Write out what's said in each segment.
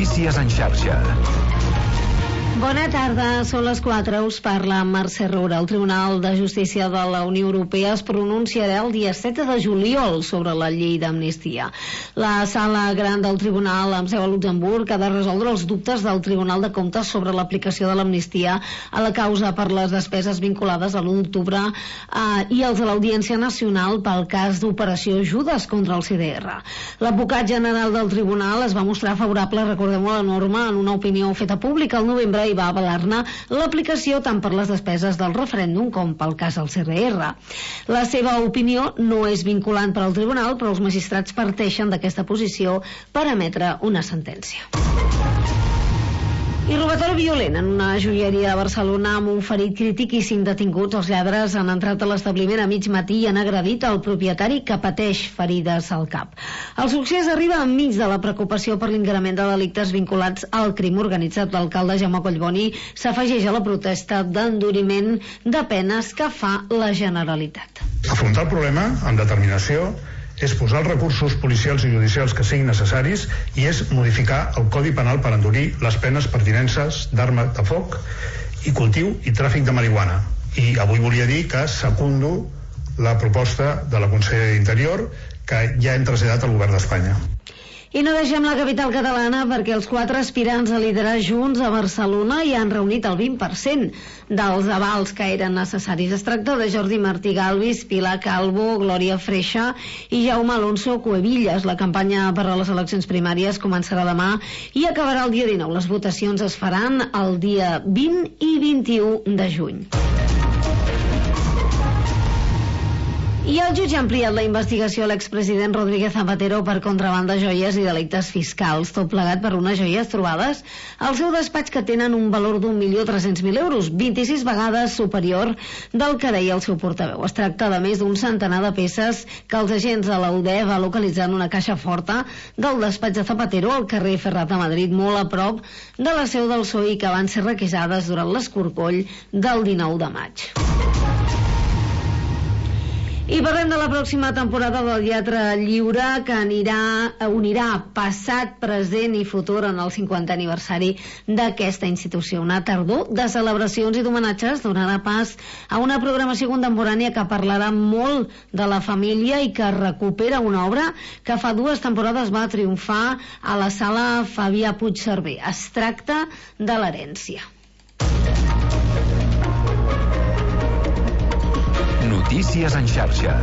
Notícies en xarxa. Bona tarda, són les 4, us parla Mercè Roura. El Tribunal de Justícia de la Unió Europea es pronunciarà el dia 7 de juliol sobre la llei d'amnistia. La sala gran del Tribunal, amb seu a Luxemburg, ha de resoldre els dubtes del Tribunal de Comptes sobre l'aplicació de l'amnistia a la causa per les despeses vinculades a l'1 d'octubre i els de l'Audiència Nacional pel cas d'Operació Judes contra el CDR. L'advocat general del Tribunal es va mostrar favorable, recordem-ho, a la norma en una opinió feta pública al novembre i va avalar-ne l'aplicació tant per les despeses del referèndum com pel cas del CDR. La seva opinió no és vinculant per al Tribunal, però els magistrats parteixen d'aquesta posició per emetre una sentència. I robatori violent en una joieria de Barcelona amb un ferit crític i 5 detinguts. Els lladres han entrat a l'establiment a mig matí i han agredit el propietari, que pateix ferides al cap. El succés arriba enmig de la preocupació per l'increment de delictes vinculats al crim organitzat. L'alcalde Jaume Collboni s'afegeix a la protesta d'enduriment de penes que fa la Generalitat. Afrontar el problema amb determinació és posar els recursos policials i judicials que siguin necessaris i és modificar el Codi Penal per endurir les penes per tinences d'arma de foc i cultiu i tràfic de marihuana. I avui volia dir que secundo la proposta de la Consellera d'Interior que ja hem traslladat al Govern d'Espanya. I no deixem la capital catalana perquè els 4 aspirants a liderar Junts a Barcelona hi han reunit el 20% dels avals que eren necessaris. Es tracta de Jordi Martí Galvis, Pilar Calvo, Glòria Freixa i Jaume Alonso Cuevillas. La campanya per a les eleccions primàries començarà demà i acabarà el dia 19. Les votacions es faran el dia 20 i 21 de juny. I el jutge ha ampliat la investigació a l'expresident Rodríguez Zapatero per contraban de joies i delictes fiscals, tot plegat per unes joies trobades al seu despatx que tenen un valor d'1.300.000 euros, 26 vegades superior del que deia el seu portaveu. Es tracta de més d'un centenar de peces que els agents de la UDE va localitzar en una caixa forta del despatx de Zapatero al carrer Ferrat de Madrid, molt a prop de la seu del PSOE, i que van ser requisades durant l'escorcoll del 19 de maig. I parlem de la pròxima temporada del Teatre Lliure, que unirà passat, present i futur en el 50è aniversari d'aquesta institució. Una tardor de celebracions i d'homenatges donarà pas a una programació contemporània que parlarà molt de la família i que recupera una obra que fa 2 temporades va triomfar a la sala Fabià Puigcerver. Es tracta de l'herència. Notícies en xarxa.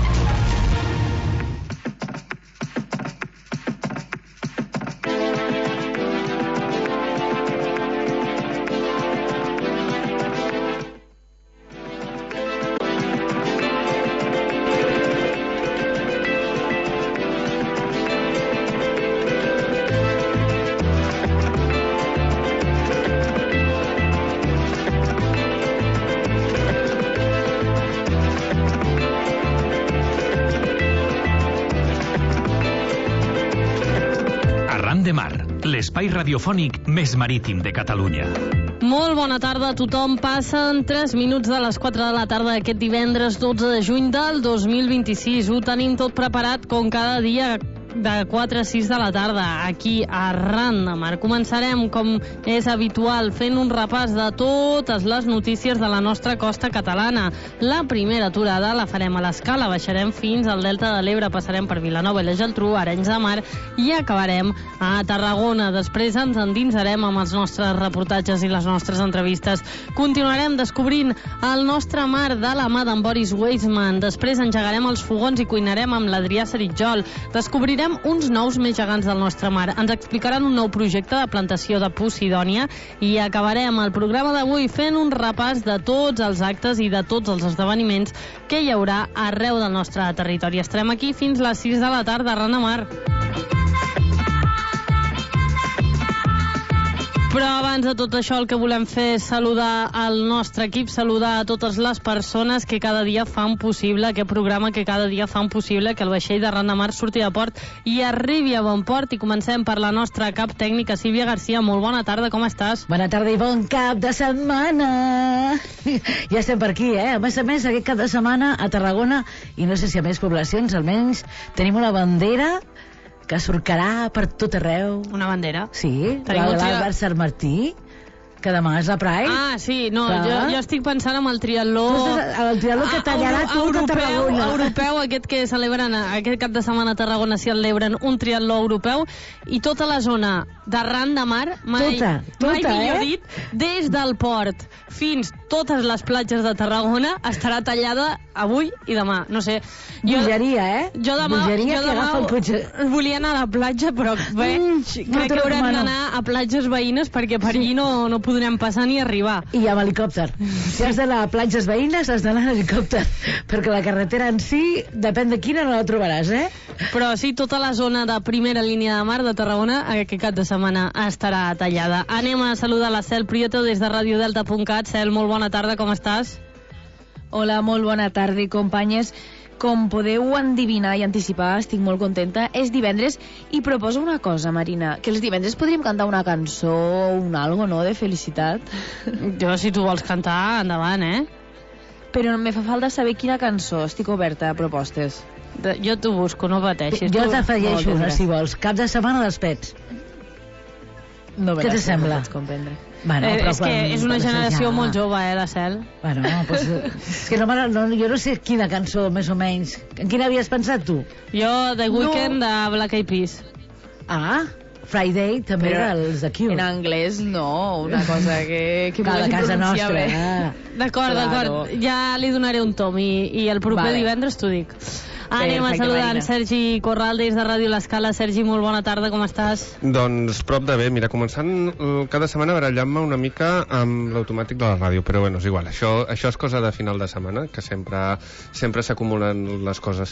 L'espai radiofònic més marítim de Catalunya. Molt bona tarda a tothom. Passen 3 minuts de les 4 de la tarda aquest divendres 12 de juny del 2026. Ho tenim tot preparat com cada dia de 4 a 6 de la tarda aquí a Arran de Mar. Començarem, com és habitual, fent un repàs de totes les notícies de la nostra costa catalana. La primera aturada la farem a l'Escala, baixarem fins al Delta de l'Ebre, passarem per Vilanova i la Geltrú, Arenys de Mar i acabarem a Tarragona. Després ens endinsarem amb els nostres reportatges i les nostres entrevistes. Continuarem descobrint el nostre mar de la mà d'en Boris Weisman. Després engegarem els fogons i cuinarem amb l'Adrià Seritjol. Descobrirem uns nous més gegants del nostre mar. Ens explicaran un nou projecte de plantació de Posidònia i acabarem el programa d'avui fent un repàs de tots els actes i de tots els esdeveniments que hi haurà arreu del nostre territori. Estarem aquí fins les 6 de la tarda, Arran de Mar. Però abans de tot això el que volem fer és saludar el nostre equip, saludar a totes les persones que cada dia fan possible aquest programa, que cada dia fan possible que el vaixell de Arran de Mar surti de port i arribi a bon port. I comencem per la nostra cap tècnica, Sílvia Garcia. Molt bona tarda, com estàs? Bona tarda i bon cap de setmana. Ja estem per aquí, A més, aquest cap de setmana a Tarragona, i no sé si a més poblacions, almenys tenim una bandera que surcarà per tot arreu. Una bandera. Sí, Tenim l'Albert Sant Martí, que demà és la Pride. Ah, sí, no, Clar. jo estic pensant en el triatló... El triatló que tallarà tot a Tarragona. Europeu, aquest que celebren aquest cap de setmana a Tarragona celebren un triatló europeu i tota la zona d'arran de mar, mai millor dit, des del port fins totes les platges de Tarragona estarà tallada avui i demà. No sé. Bogeria, Jo demà volia anar a la platja, però bé, crec que haurem d'anar a platges veïnes perquè per allí no podrem passar ni arribar. I amb helicòpter. Si has d'anar a platges veïnes, has d'anar en helicòpter, perquè la carretera en si, depèn de quina, no la trobaràs, Però sí, tota la zona de primera línia de mar de Tarragona aquest cap de setmana estarà tallada. Anem a saludar la Cel Prieto des de radiodelta.cat. Cel, molt bona tarda, com estàs? Hola, molt bona tarda, companyes. Com podeu endivinar i anticipar, estic molt contenta. És divendres i proposo una cosa, Marina, que els divendres podríem cantar una cançó o un algo, no?, de felicitat. Jo, si tu vols cantar, endavant, Però me fa falta saber quina cançó. Estic oberta a propostes. Jo t'ho busco, no pateixis. Jo t'afegeixo una, si vols. Cap de setmana les pets. No, què te sembla? No comprendre. Bueno, és que és una generació molt jove, la Cel. Bueno, pues, és que jo no sé quina cançó, més o menys. En quina havies pensat, tu? Jo, The Weeknd, de Black Eyed Peas. Ah, Friday, també, dels de Cure. En anglès, no, una cosa que de casa nostra. D'acord, ja li donaré un tom i el proper divendres t'ho dic. Anem a saludar en Sergi Corral des de Ràdio L'Escala. Sergi, molt bona tarda, com estàs? Doncs prop de bé, mira, començant cada setmana barallant-me una mica amb l'automàtic de la ràdio, però bueno, és igual, això és cosa de final de setmana, que sempre s'acumulen les coses.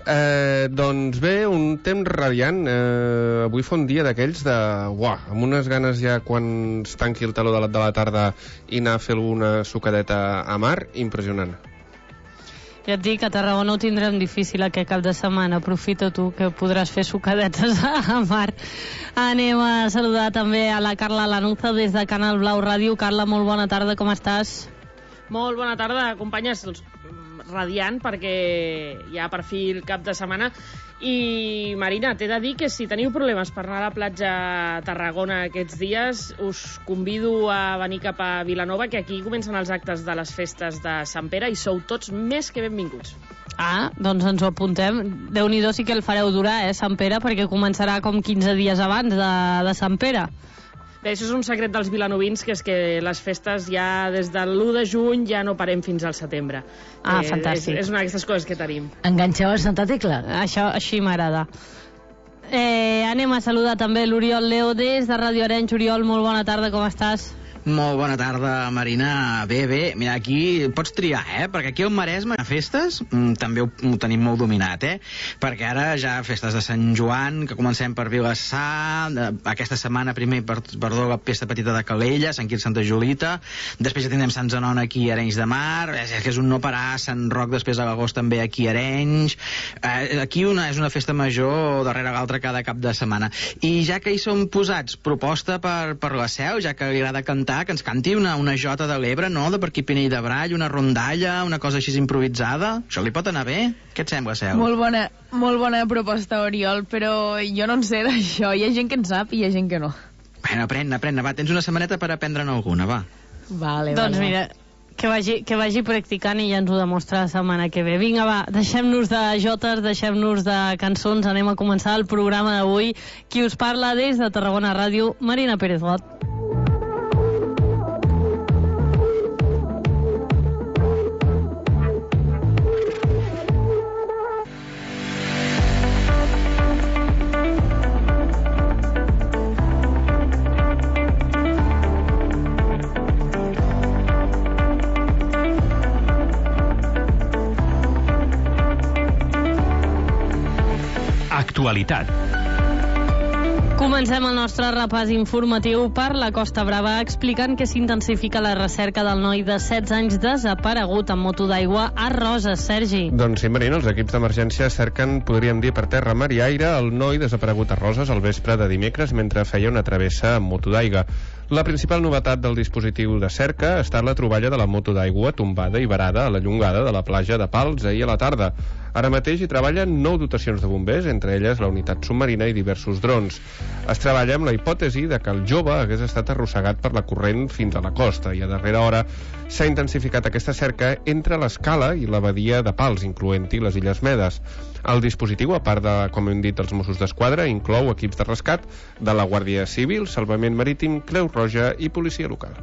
Doncs bé, un temps radiant, avui fa un dia d'aquells amb unes ganes ja quan es tanqui el taló de la tarda i anar a fer una sucadeta a mar, impressionant. Ja et dic que a Tarragona ho tindrem difícil aquest cap de setmana. Aprofita tu que podràs fer sucadetes a mar. Anem a saludar també a la Carla Lanuza des de Canal Blau Ràdio. Carla, molt bona tarda, com estàs? Molt bona tarda, companyes. Radiant, perquè ja per fi el cap de setmana. I Marina, t'he de dir que si teniu problemes per anar a la platja a Tarragona aquests dies, us convido a venir cap a Vilanova, que aquí comencen els actes de les festes de Sant Pere i sou tots més que benvinguts. Ah, doncs ens ho apuntem. Déu-n'hi-do, sí que el fareu durar, Sant Pere, perquè començarà com 15 dies abans de Sant Pere. Bé, això és un secret dels vilanovins, que és que les festes ja des de l'1 de juny ja no parem fins al setembre. Fantàstic. És una d'aquestes coses que tenim. Enganxeu a Santa Tecla? Això així m'agrada. Anem a saludar també l'Oriol Leo des de Ràdio Arenys. Oriol, molt bona tarda, com estàs? Molt bona tarda, Marina. Bé. Mira, aquí pots triar, perquè aquí al Maresme a festes també ho tenim molt dominat, perquè ara ja festes de Sant Joan, que comencem per Vilassar, aquesta setmana primer per la Festa Petita de Calella, Sant Quirze, Santa Julita, després ja tindrem Sant Zenona aquí a Arenys de Mar, és que és un no parar, Sant Roc després a l'agost també aquí a Arenys, aquí és una festa major darrere l'altra cada cap de setmana. I ja que hi som posats, proposta per la Seu, ja que li agrada cantar, que ens canti una jota de l'Ebre, no?, de per aquí Pinell de Brall, una rondalla, una cosa així improvisada. Això li pot anar bé? Què et sembla, Cel? Molt bona proposta, Oriol, però jo no en sé d'això. Hi ha gent que en sap i hi ha gent que no. Bueno, aprèn, va, tens una setmaneta per aprendre'n alguna, va. Vale. Doncs mira, que vagi practicant i ja ens ho demostra la setmana que ve. Vinga, va, deixem-nos de jotes, deixem-nos de cançons, anem a començar el programa d'avui. Qui us parla des de Tarragona Ràdio, Marina Pérez Got. Actualitat. Comencem el nostre repàs informatiu per la Costa Brava explicant que s'intensifica la recerca del noi de 16 anys desaparegut en moto d'aigua a Roses. Sergi. Doncs sí, Marina, els equips d'emergència cerquen, podríem dir, per terra, mar i aire, el noi desaparegut a Roses el vespre de dimecres mentre feia una travessa amb moto d'aigua. La principal novetat del dispositiu de cerca ha estat la troballa de la moto d'aigua tombada i varada a la llongada de la platja de Pals ahir a la tarda. Ara mateix hi treballen 9 dotacions de bombers, entre elles la unitat submarina i diversos drons. Es treballa amb la hipòtesi de que el jove hagués estat arrossegat per la corrent fins a la costa i a darrera hora s'ha intensificat aquesta cerca entre l'escala i la badia de Pals, incloent-hi les Illes Medes. El dispositiu, a part de, com hem dit, els Mossos d'Esquadra, inclou equips de rescat de la Guàrdia Civil, Salvament Marítim, Creu Roja i policia local.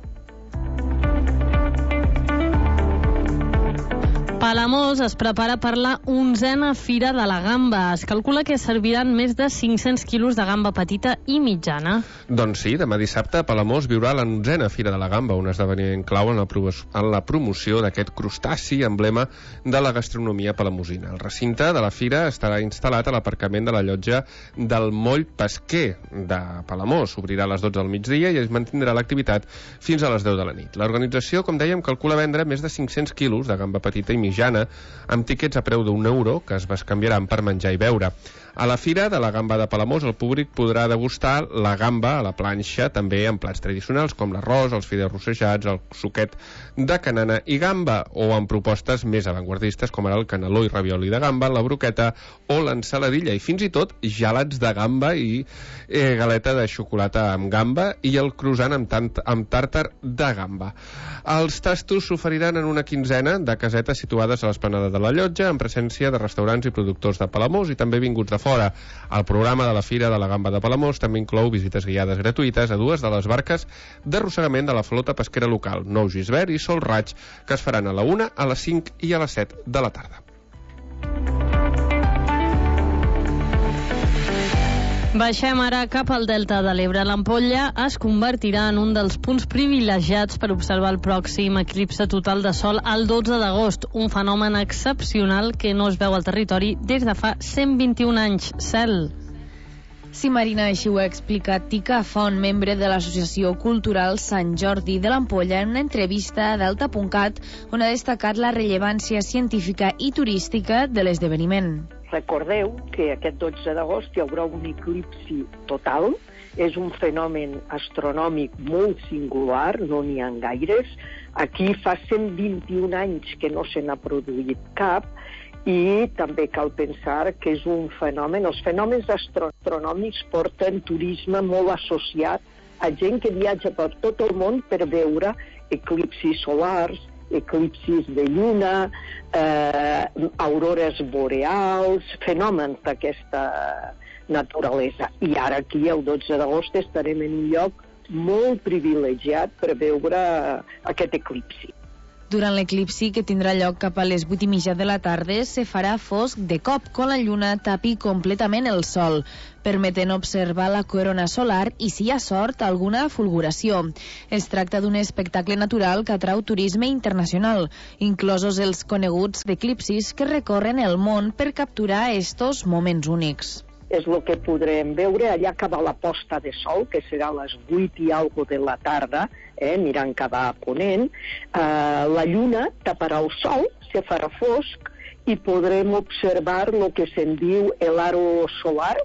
Palamós es prepara per la 11a Fira de la Gamba. Es calcula que serviran més de 500 quilos de gamba petita i mitjana. Doncs sí, demà dissabte Palamós viurà la 11a Fira de la Gamba, un esdeveniment clau en la promoció d'aquest crustaci emblema de la gastronomia palamosina. El recinte de la fira estarà instal·lat a l'aparcament de la llotja del Moll Pesquer de Palamós. S'obrirà a les 12 del migdia i es mantindrà l'activitat fins a les 10 de la nit. L'organització, com dèiem, calcula vendre més de 500 quilos de gamba petita i mitjana, amb tiquets a preu d'€1 que es bescanviaran per menjar i beure. A la Fira de la Gamba de Palamós el públic podrà degustar la gamba a la planxa, també en plats tradicionals com l'arròs, els fideus rossejats, el suquet de canana i gamba, o en propostes més avantguardistes com ara el caneló i ravioli de gamba, la broqueta o l'ensaladilla, i fins i tot gelats de gamba i galeta de xocolata amb gamba i el croissant amb tàrtar de gamba. Els tastos s'oferiran en una quinzena de casetes situades a l'esplanada de la llotja, en presència de restaurants i productors de Palamós i també vinguts de fora. El programa de la Fira de la Gamba de Palamós també inclou visites guiades gratuïtes a 2 de les barques d'arrossegament de la flota pesquera local, Nou Gisbert i Sol Raig, que es faran a la 1, a les 5 i a les 7 de la tarda. Baixem ara cap al Delta de l'Ebre. L'Ampolla es convertirà en un dels punts privilegiats per observar el pròxim eclipse total de sol el 12 d'agost, un fenomen excepcional que no es veu al territori des de fa 121 anys. Cel. Sí, Marina, així ho ha explicat Tica Font, membre de l'Associació Cultural Sant Jordi de l'Ampolla, en una entrevista a Delta.cat, on ha destacat la rellevància científica i turística de l'esdeveniment. Recordeu que aquest 12 d'agost hi haurà un eclipsi total. És un fenomen astronòmic molt singular, no n'hi ha gaires. Aquí fa 121 anys que no se n'ha produït cap, i també cal pensar que és un fenomen. Els fenòmens astronòmics porten turisme molt associat a gent que viatja per tot el món per veure eclipsis solars, eclipsis de lluna, aurores boreals, fenòmens d'aquesta naturalesa. I ara aquí, el 12 d'agost, estarem en un lloc molt privilegiat per veure aquest eclipsi. Durant l'eclipsi, que tindrà lloc cap a les 8:30 de la tarda, se farà fosc de cop, quan la lluna tapi completament el sol, permetent observar la corona solar i, si hi ha sort, alguna fulguració. Es tracta d'un espectacle natural que atrau turisme internacional, inclosos els coneguts eclipsis que recorren el món per capturar estos moments únics. És el que podrem veure allà cap a la posta de sol, que serà a les 8 i algo de la tarda, mirant cap a ponent. La lluna taparà el sol, se farà fosc, i podrem observar el que se'n diu l'aro solar,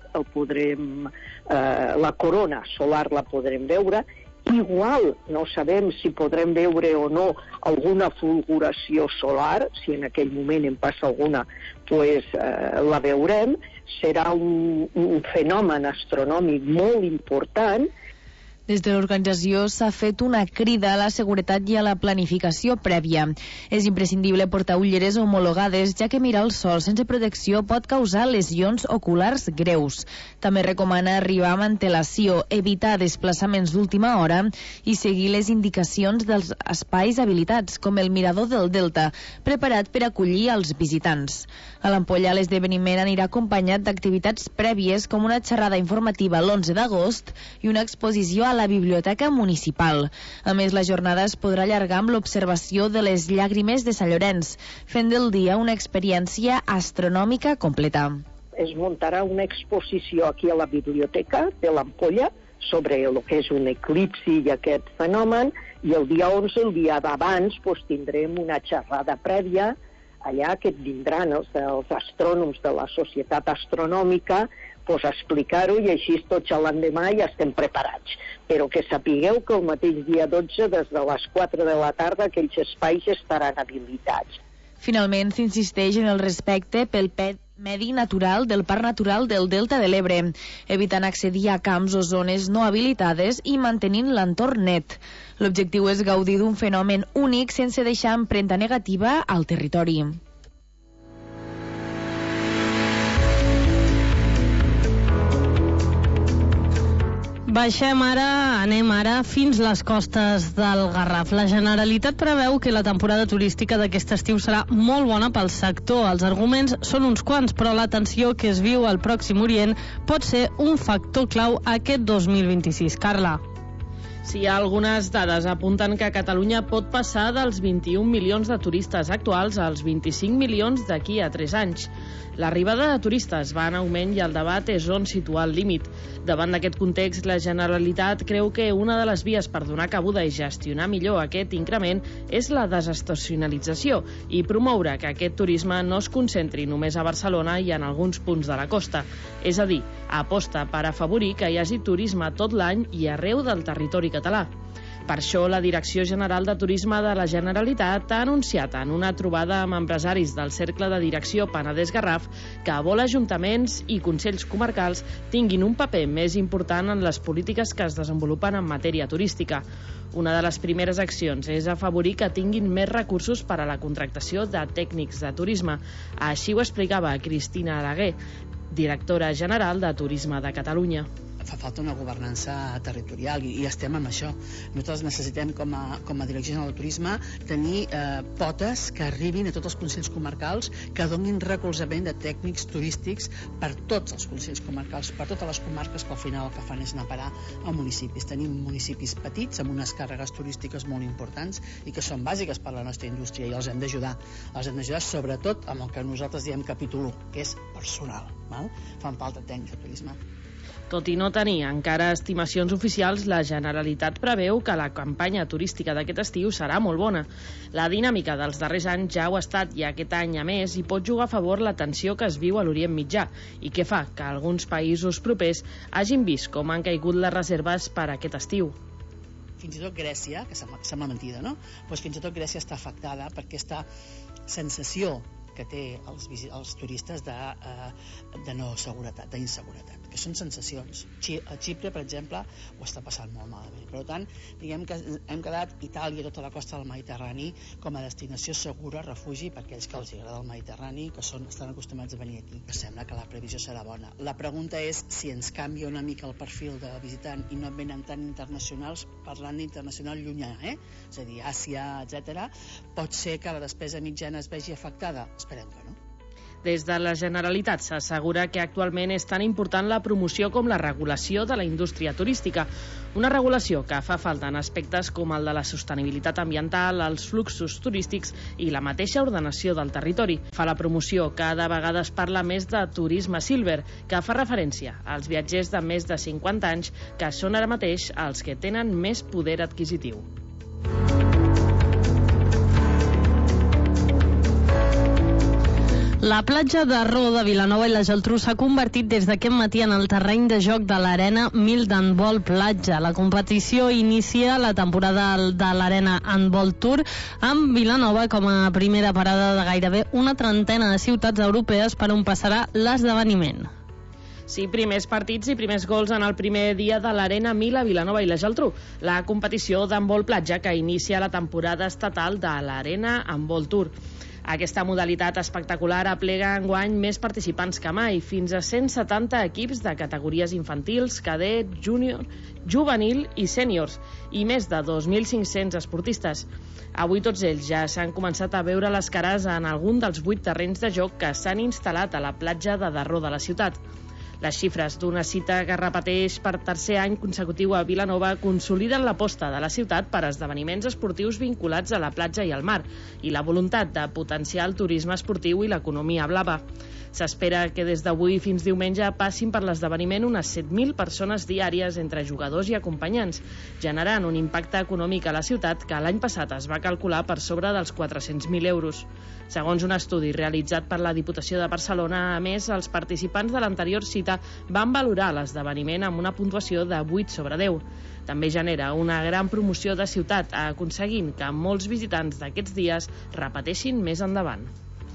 la corona solar la podrem veure. Igual no sabem si podrem veure o no alguna fulguració solar, si en aquell moment en passa alguna, pues la veurem. Serà un fenomen astronòmic molt important. Des de l'organització s'ha fet una crida a la seguretat i a la planificació prèvia. És imprescindible portar ulleres homologades, ja que mirar el sol sense protecció pot causar lesions oculars greus. També recomana arribar amb antelació, evitar desplaçaments d'última hora i seguir les indicacions dels espais habilitats, com el mirador del Delta, preparat per acollir els visitants. A l'Ampolla, l'esdeveniment anirà acompanyat d'activitats prèvies, com una xerrada informativa l'11 d'agost i una exposició a la Biblioteca Municipal. A més, la jornada es podrà allargar amb l'observació de les llàgrimes de Sant Llorenç, fent del dia una experiència astronòmica completa. Es muntarà una exposició aquí a la Biblioteca de l'Ampolla sobre el que és un eclipsi i aquest fenomen, i el dia 11, el dia d'abans, tindrem una xerrada prèvia allà que et vindran els astrònoms de la Societat Astronòmica pues, a explicar-ho i així tots l'endemà ja estem preparats. Però que sapigueu que el mateix dia 12, des de les 4 de la tarda, aquells espais estaran habilitats. Finalment, s'insisteix en el respecte pel medi natural del Parc Natural del Delta de l'Ebre, evitant accedir a camps o zones no habilitades i mantenint l'entorn net. L'objectiu és gaudir d'un fenomen únic sense deixar empremta negativa al territori. Anem ara fins les costes del Garraf. La Generalitat preveu que la temporada turística d'aquest estiu serà molt bona pel sector. Els arguments són uns quants, però la tensió que es viu al Pròxim Orient pot ser un factor clau aquest 2026. Carla. Sí, algunes dades apunten que Catalunya pot passar dels 21 milions de turistes actuals als 25 milions d'aquí a 3 anys. L'arribada de turistes va en augment i el debat és on situar el límit. Davant d'aquest context, la Generalitat creu que una de les vies per donar cabuda i gestionar millor aquest increment és la desestacionalització i promoure que aquest turisme no es concentri només a Barcelona i en alguns punts de la costa. És a dir, aposta per afavorir que hi hagi turisme tot l'any i arreu del territori català. Per això, la Direcció General de Turisme de la Generalitat ha anunciat en una trobada amb empresaris del Cercle de Direcció Penedès-Garraf que vol ajuntaments i consells comarcals tinguin un paper més important en les polítiques que es desenvolupen en matèria turística. Una de les primeres accions és afavorir que tinguin més recursos per a la contractació de tècnics de turisme. Així ho explicava Cristina Araguer, directora general de Turisme de Catalunya. Fa falta una governança territorial i estem amb això. Nosaltres necessitem com a Direcció General de Turisme tenir potes que arribin a tots els consells comarcals, que donin recolzament de tècnics turístics per tots els consells comarcals, per totes les comarques, que al final el que fan és anar a parar a municipis. Tenim municipis petits amb unes càrregues turístiques molt importants i que són bàsiques per a la nostra indústria i els hem d'ajudar. Els hem d'ajudar sobretot amb el que nosaltres diem capítol 1, que és personal. Fan falta tècnics de turisme. Tot i no tenir encara estimacions oficials, la Generalitat preveu que la campanya turística d'aquest estiu serà molt bona. La dinàmica dels darrers anys ja ho ha estat i aquest any, a més, hi pot jugar a favor la tensió que es viu a l'Orient Mitjà i que fa que alguns països propers hagin vist com han caigut les reserves per a aquest estiu. Fins i tot Grècia, que sembla mentida, no? Doncs fins i tot Grècia està afectada per aquesta sensació que té els turistes de no seguretat, d'inseguretat, que són sensacions. A Xipre, per exemple, ho està passant molt malament. Per tant, diguem que hem quedat Itàlia i tota la costa del Mediterrani com a destinació segura, refugi per aquells que els agrada el Mediterrani, que estan acostumats a venir aquí. Sembla que la previsió serà bona. La pregunta és si ens canvia una mica el perfil de visitant i no en venen tan internacionals, parlant d'internacional llunyà, és a dir, Àsia, etc. Pot ser que la despesa mitjana es vegi afectada. Esperem que no. Des de la Generalitat s'assegura que actualment és tan important la promoció com la regulació de la indústria turística. Una regulació que fa falta en aspectes com el de la sostenibilitat ambiental, els fluxos turístics i la mateixa ordenació del territori. Fa la promoció que de vegades parla més de turisme silver, que fa referència als viatgers de més de 50 anys, que són ara mateix els que tenen més poder adquisitiu. La platja de Ro de Vilanova i la Geltrú s'ha convertit des d'aquest matí en el terreny de joc de l'Arena Mil d'Handbol Platja. La competició inicia la temporada de l'Arena Handbol Tour amb Vilanova com a primera parada de gairebé una trentena de ciutats europees per on passarà l'esdeveniment. Sí, primers partits i primers gols en el primer dia de l'Arena Mil a Vilanova i la Geltrú, la competició d'handbol platja que inicia la temporada estatal de l'Arena Handbol Tour. Aquesta modalitat espectacular aplega enguany més participants que mai, fins a 170 equips de categories infantils, cadet, júnior, juvenil i sèniors, i més de 2.500 esportistes. Avui tots ells ja s'han començat a veure les cares en algun dels 8 terrenys de joc que s'han instal·lat a la platja de Darró de la ciutat. Les xifres d'una cita que repeteix per tercer any consecutiu a Vilanova consoliden l'aposta de la ciutat per esdeveniments esportius vinculats a la platja i al mar i la voluntat de potenciar el turisme esportiu i l'economia blava. S'espera que des d'avui fins diumenge passin per l'esdeveniment unes 7.000 persones diàries entre jugadors i acompanyants, generant un impacte econòmic a la ciutat que l'any passat es va calcular per sobre dels 400.000 euros. Segons un estudi realitzat per la Diputació de Barcelona, a més, els participants de l'anterior cita van valorar l'esdeveniment amb una puntuació de 8 sobre 10. També genera una gran promoció de ciutat, aconseguint que molts visitants d'aquests dies repeteixin més endavant.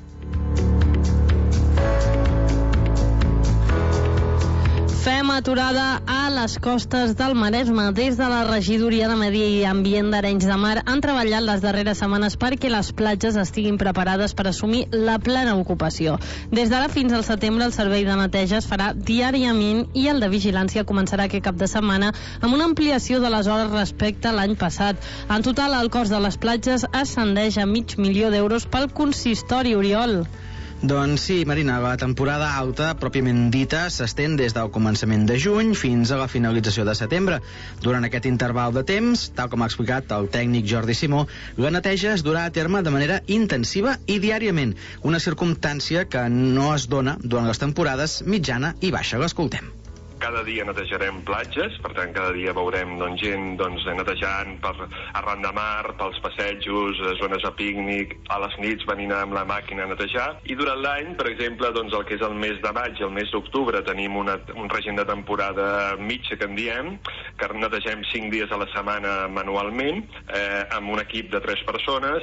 Fem aturada a les costes del Maresme. Des de la Regidoria de Medi Ambient d'Arenys de Mar han treballat les darreres setmanes perquè les platges estiguin preparades per assumir la plena ocupació. Des d'ara fins al setembre el servei de neteja es farà diàriament i el de vigilància començarà aquest cap de setmana amb una ampliació de les hores respecte a l'any passat. En total, el cost de les platges ascendeix a $500.000 pel consistori, Oriol. Doncs sí, Marina, la temporada alta, pròpiament dita, s'estén des del començament de juny fins a la finalització de setembre. Durant aquest interval de temps, tal com ha explicat el tècnic Jordi Simó, la neteja es durà a terme de manera intensiva i diàriament, una circumstància que no es dona durant les temporades mitjana i baixa. L'escoltem. Cada dia netejarem platges, per tant cada dia veurem gent netejant arran de mar, pels passejos, zones de pícnic, a les nits venint amb la màquina a netejar. I durant l'any, per exemple, el que és el mes de maig i el mes d'octubre tenim un règim de temporada mitja que en diem, que netegem 5 dies a la setmana manualment, amb un equip de 3 persones,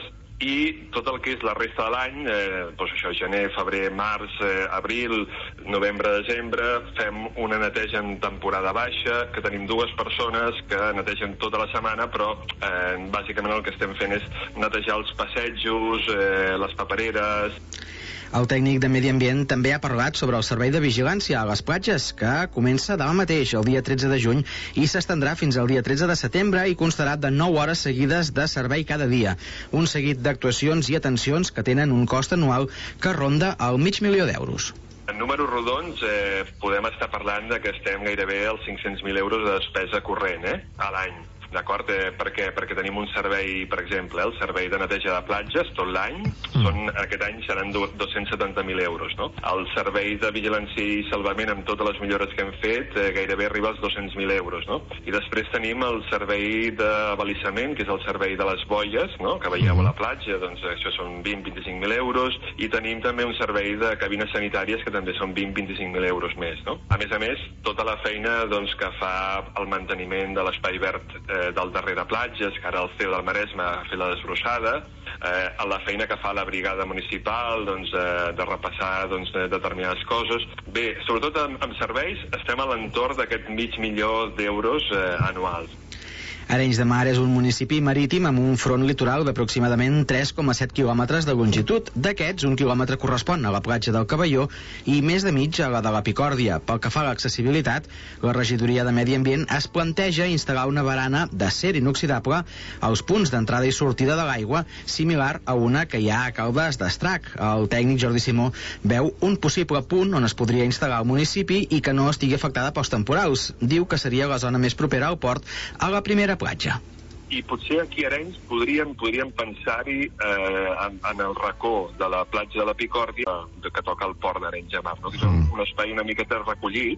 i tot el que és la resta de l'any, gener, febrer, març, abril, novembre, desembre, fem una neteja en temporada baixa, que tenim 2 persones que netegen tota la setmana, però bàsicament el que estem fent és netejar els passejos, les papereres. El tècnic de Medi Ambient també ha parlat sobre el servei de vigilància a les platges, que comença demà mateix, el dia 13 de juny, i s'estendrà fins al dia 13 de setembre i constarà de 9 hores seguides de servei cada dia. Un seguit d'actuacions i atencions que tenen un cost anual que ronda el $500.000. En números rodons podem estar parlant de que estem gairebé als 500.000 euros de despesa corrent a l'any. D'acord? Per què? Perquè tenim un servei, per exemple, el servei de neteja de platges tot l'any, aquest any seran 270.000 euros, no? El servei de vigilància i salvament amb totes les millores que hem fet gairebé arriba als 200.000 euros, no? I després tenim el servei d'abalisament, que és el servei de les boies, no? Que veieu a la platja, doncs això són 20-25.000 euros, i tenim també un servei de cabines sanitàries que també són 20-25.000 euros més, no? A més, tota la feina que fa el manteniment de l'espai verd del darrere platges, que ara el CEO del Maresme ha fet la desbrossada, la feina que fa la brigada municipal de repassar determinades coses. Bé, sobretot amb serveis estem a l'entorn d'aquest $500.000 anuals. Arenys de Mar és un municipi marítim amb un front litoral d'aproximadament 3,7 quilòmetres de longitud. D'aquests, 1 quilòmetre correspon a la platja del Cabelló i més de mig a la de la Picòrdia. Pel que fa a l'accessibilitat, la Regidoria de Medi Ambient es planteja instal·lar una barana d'acer inoxidable als punts d'entrada i sortida de l'aigua, similar a una que hi ha a Caldes d'Estrac. El tècnic Jordi Simó veu un possible punt on es podria instal·lar al municipi i que no estigui afectada pels temporals. Diu que seria la zona més propera al port, a la primera platja. I potser aquí a Arenys podríem pensar-hi en el racó de la platja de la Picòrdia, que toca el port d'Arenys de Mar, no? Que és un espai una miqueta recollit,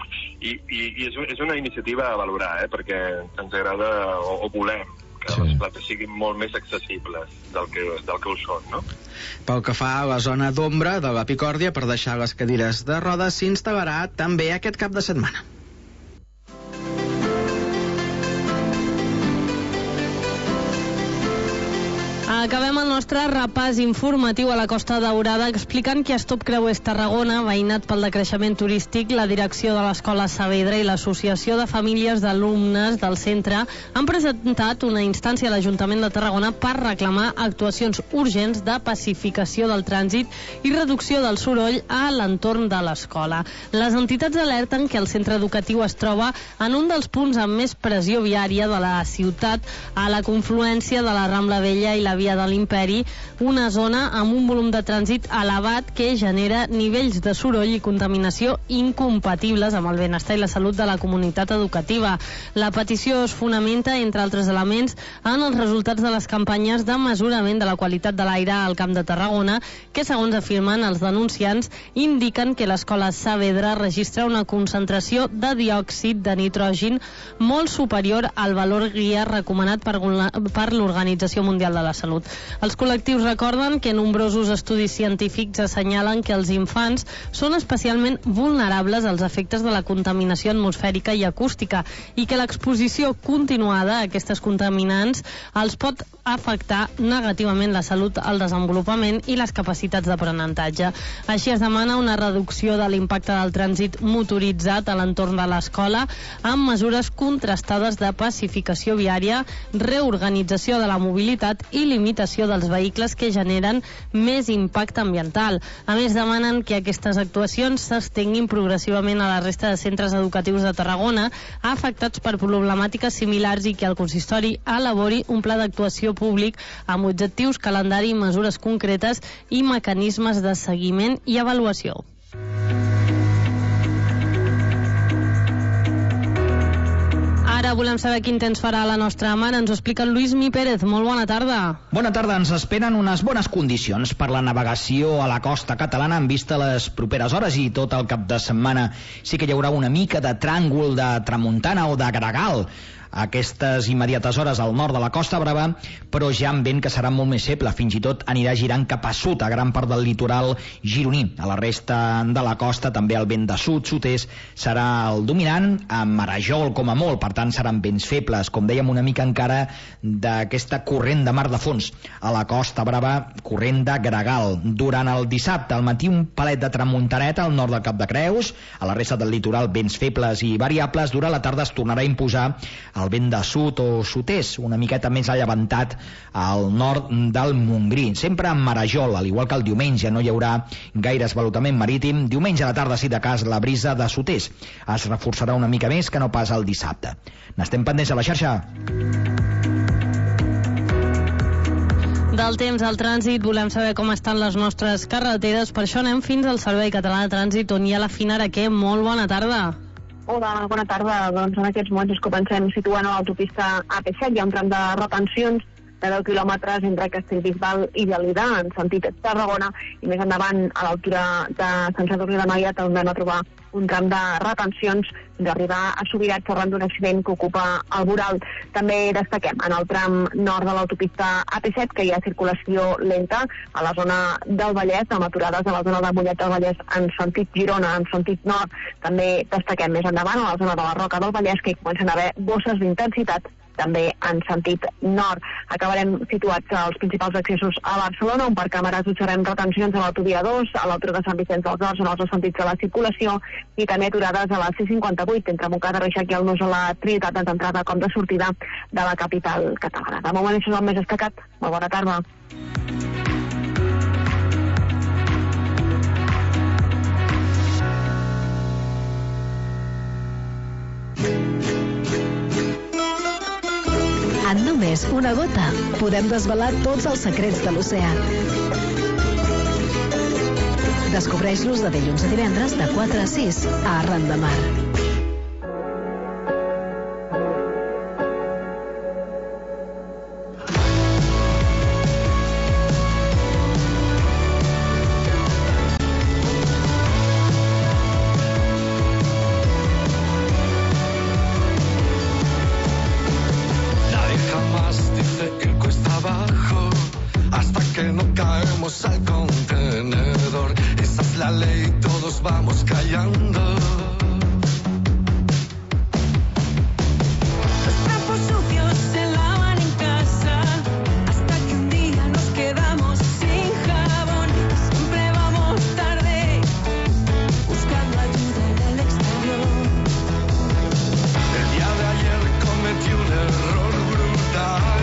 i és una iniciativa a valorar, perquè ens agrada o volem que les platges siguin molt més accessibles del que ho són, no? Pel que fa a la zona d'ombra de la Picòrdia, per deixar les cadires de rodes, s'instal·larà també aquest cap de setmana. Acabem el nostre repàs informatiu a la Costa Daurada explicant que a Stop Creuers Tarragona, veïnat pel decreixement turístic, la direcció de l'Escola Saavedra i l'Associació de Famílies d'Alumnes del centre han presentat una instància a l'Ajuntament de Tarragona per reclamar actuacions urgents de pacificació del trànsit i reducció del soroll a l'entorn de l'escola. Les entitats alerten que el centre educatiu es troba en un dels punts amb més pressió viària de la ciutat, a la confluència de la Rambla Vella i la Via de l'Imperi, una zona amb un volum de trànsit elevat que genera nivells de soroll i contaminació incompatibles amb el benestar i la salut de la comunitat educativa. La petició es fonamenta, entre altres elements, en els resultats de les campanyes de mesurament de la qualitat de l'aire al Camp de Tarragona, que, segons afirmen els denunciants, indiquen que l'escola Saavedra registra una concentració de diòxid de nitrogen molt superior al valor guia recomanat per l'Organització Mundial de la Salut. Els col·lectius recorden que nombrosos estudis científics assenyalen que els infants són especialment vulnerables als efectes de la contaminació atmosfèrica i acústica i que l'exposició continuada a aquestes contaminants els pot afectar negativament la salut, el desenvolupament i les capacitats d'aprenentatge. Així es demana una reducció de l'impacte del trànsit motoritzat a l'entorn de l'escola amb mesures contrastades de pacificació viària, reorganització de la mobilitat i limitació dels vehicles que generen més impacte ambiental. A més, demanen que aquestes actuacions s'estenguin progressivament a la resta de centres educatius de Tarragona afectats per problemàtiques similars i que el consistori elabori un pla d'actuació públic amb objectius, calendari, mesures concretes i mecanismes de seguiment i avaluació. Ara volem saber quin temps farà la nostra mar. Ens ho explica el Lluís Pérez. Molt bona tarda. Bona tarda. Ens esperen unes bones condicions per la navegació a la costa catalana en vista les properes hores i tot el cap de setmana. Sí que hi haurà una mica de tràngol de tramuntana o de gregal a aquestes immediates hores al nord de la Costa Brava, però ja amb vent que serà molt més feble, fins i tot anirà girant cap a sud, a gran part del litoral gironí. A la resta de la costa també el vent de sud-sud-est serà el dominant, amb marejol com a molt, per tant seran vents febles, com dèiem, una mica encara d'aquesta corrent de mar de fons. A la Costa Brava, corrent de gregal. Durant el dissabte, al matí un palet de tramuntaneta al nord del Cap de Creus, a la resta del litoral vents febles i variables. Durant la tarda es tornarà a imposar el vent de sud o sud-est, una miqueta més allevantat al nord del Montgrí. Sempre amb marejol, al igual que el diumenge, no hi haurà gaire esvalotament marítim. Diumenge a la tarda, si de cas, la brisa de sud-est es reforçarà una mica més que no pas el dissabte. N'estem pendents a la xarxa. Del temps al trànsit, volem saber com estan les nostres carreteres. Per això anem fins al Servei Català de Trànsit, on hi ha la Fina Araquer. Molt bona tarda. Hola, bona tarda. Doncs en aquests moments ens comencem situant a l'autopista AP7. Hi ha un tram de retencions de 10 quilòmetres entre Castellbisbal i Gelida, en sentit Tarragona, i més endavant, a l'altura de Sant Sadurní d'Anoia, on vam trobar un tram de retencions d'arribar a Subirats arran d'un accident que ocupa el voral. També destaquem en el tram nord de l'autopista AP7 que hi ha circulació lenta a la zona del Vallès, amb aturades a la zona de Mollet del Vallès en sentit Girona, en sentit nord. També destaquem més endavant a la zona de la Roca del Vallès que hi comencen a haver bosses d'intensitat també en sentit nord. Acabarem situats als principals accessos a Barcelona, on per càmeres observem retencions a l'autovia 2, a l'altura de Sant Vicenç dels Horts, en els dos sentits de la circulació, i també aturades a la C58, entre Montcada, Reixac i el Nus a la Trinitat, tant d'entrada com de sortida de la capital catalana. De moment això és el més destacat. Molt bona tarda. En només una gota podem desvelar tots els secrets de l'oceà. Descobreix-los de dilluns a divendres de 4 a 6 a Arran de Mar. Al contenedor, esa es la ley, todos vamos callando. Los trapos sucios se lavan en casa, hasta que un día nos quedamos sin jabón. Siempre vamos tarde, buscando ayuda en el exterior. El día de ayer cometí un error brutal.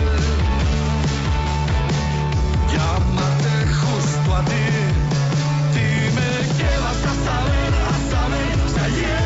Llámate justo a ti, dime qué vas a saber si ayer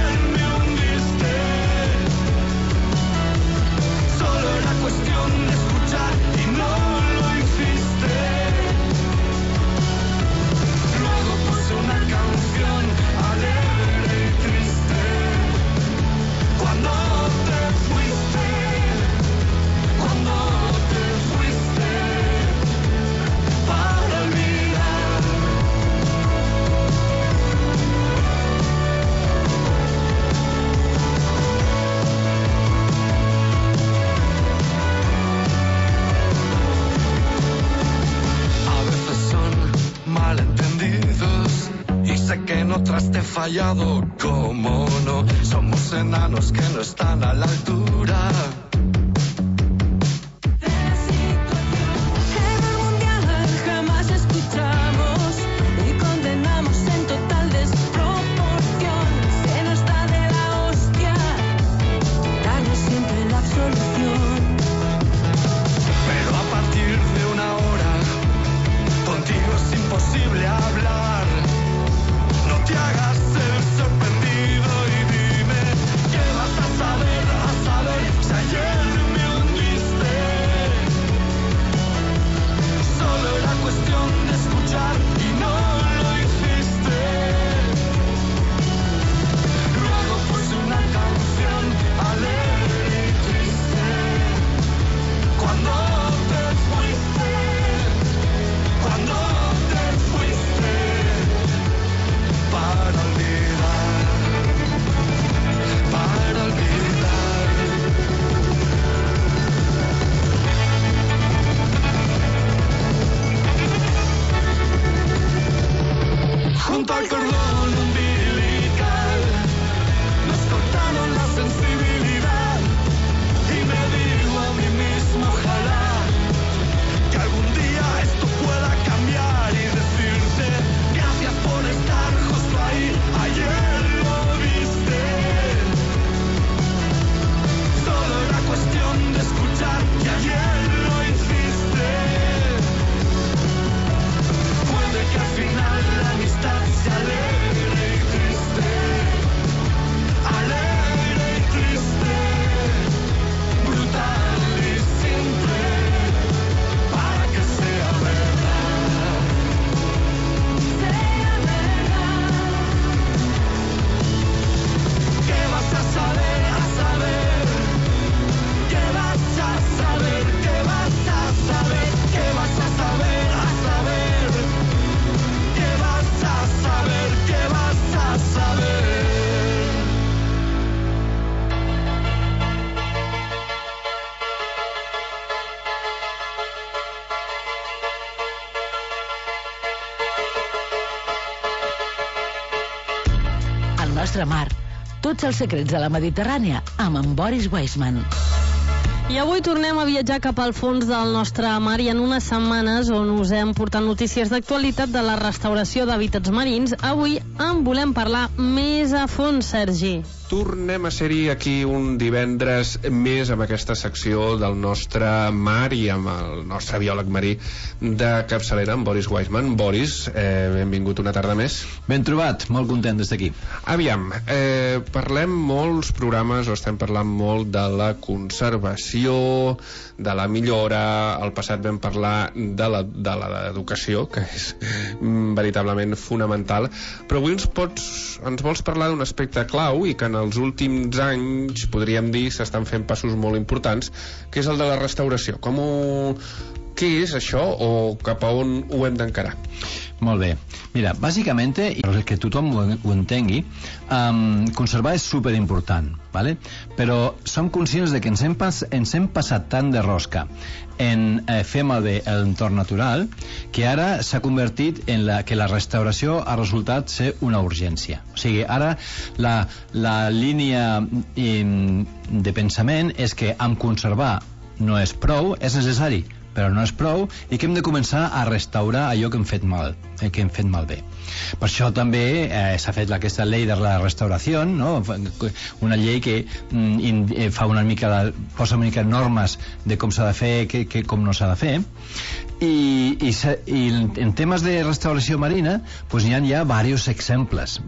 otras te he fallado, cómo no. Somos enanos que no están a la altura. Jamás escuchamos y condenamos en total desproporción. Se nos da de la hostia, darnos siempre la absolución. Pero a partir de una hora, contigo es imposible hablar. No te hagas el sorprendido y dime qué vas a saber si ayer me hundiste. Solo era cuestión de escuchar y no lo hiciste. Luego puse una canción alegre y triste. Cuando te fuiste, cuando te fuiste, para olvidar, para olvidar. Junto al cordón umbilical nos cortaron la sensibilidad y me digo a mí mismo ojalá que algún día esto pueda cambiar y decirte gracias por estar justo ahí. Ayer lo viste. Solo era cuestión de escuchar y ayer lo hiciste. Puede que al final la amistad sea alegre y triste. Alegre y triste. Brutal y simple. Para que sea verdad. Sea verdad. ¿Qué vas a saber? ¿Qué vas a saber? ¿Qué vas a saber? ¿Qué vas a saber? ¿Qué vas a saber? ¿Qué vas a saber? El nostre mar. Tots els secrets de la Mediterrània amb en Boris Weisman. I avui tornem a viatjar cap al fons del nostre mar i en unes setmanes on us hem portat notícies d'actualitat de la restauració d'hàbitats marins, avui en volem parlar més a fons, Sergi. Tornem a ser-hi aquí un divendres més amb aquesta secció del nostre mar i amb el nostre biòleg marí de capçalera, en Boris Weisman. Boris, benvingut una tarda més. Ben trobat, molt content d'estar aquí. Aviam, parlem molts programes, o estem parlant molt de la conservació, de la millora. Al passat vam parlar de l'educació, que és veritablement fonamental, però avui ens vols parlar d'un aspecte clau i que en els últims anys, podríem dir, s'estan fent passos molt importants, que és el de la restauració. Què és això o cap a on ho hem d'encarar? Molt bé. Mira, bàsicament, i que tothom ho entengui, conservar és superimportant, ¿vale? Però som conscients de que ens hem passat tant de rosca en fer malbé l'entorn natural que ara s'ha convertit en que la restauració ha resultat ser una urgència. O sigui, ara la línia de pensament és que amb conservar no és prou, és necessari, però no és prou, i que hem de començar a restaurar allò que hem fet mal, que hem fet malbé. Per això també s'ha fet aquesta llei de la restauració, no? Una llei que fa posa una mica normes de com s'ha de fer, com no s'ha de fer, i en temes de restauració marina pues hi ha diversos exemples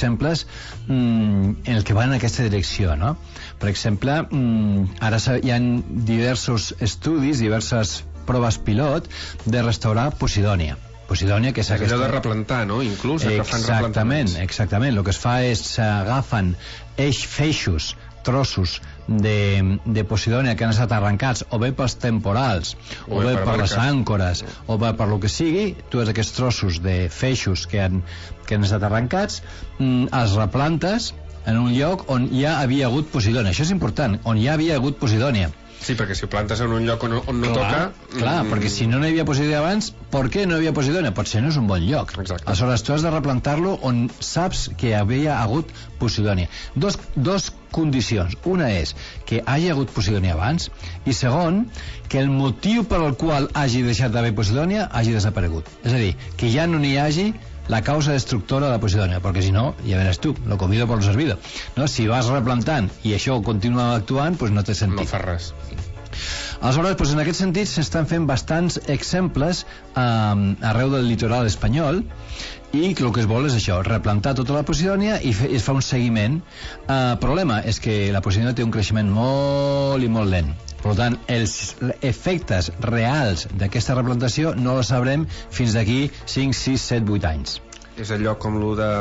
en el que van en aquesta direcció, no? Per exemple, ara hi ha diversos estudis, diverses proves pilot de restaurar Posidònia, que és aquesta... de replantar, no? Inclús, que fan replantaments. Exactament. El que es fa és s'agafen feixos, trossos de Posidònia que han estat arrencats o bé pels temporals o bé per les àncores o bé per lo que sigui. Tots aquests trossos de feixos que han estat arrencats els replantes en un lloc on ja havia hagut Posidònia. Això és important, on ja havia hagut Posidònia. Sí, perquè si ho plantes en un lloc on no toca... Clar, perquè si no hi havia Posidònia abans, per què no hi havia Posidònia? Potser no és un bon lloc. Exacte. Aleshores, tu has de replantar-lo on saps que havia hagut Posidònia. Dos condicions. Una és que hagi hagut Posidònia abans, i segon, que el motiu per al qual hagi deixat d'haver Posidònia hagi desaparegut. És a dir, que ja no n'hi hagi la causa destructora de la Posidònia, perquè si no, ja veràs tu, lo comido por lo servido. No? Si vas replantant i això continua actuant, pues no té sentit. No fa res. Aleshores, doncs en aquest sentit s'estan fent bastants exemples arreu del litoral espanyol, i el que es vol és això, replantar tota la Posidònia i es fa un seguiment. El problema és que la Posidònia té un creixement molt i molt lent. Per tant, els efectes reals d'aquesta replantació no els sabrem fins d'aquí 5, 6, 7, 8 anys. És allò com lo de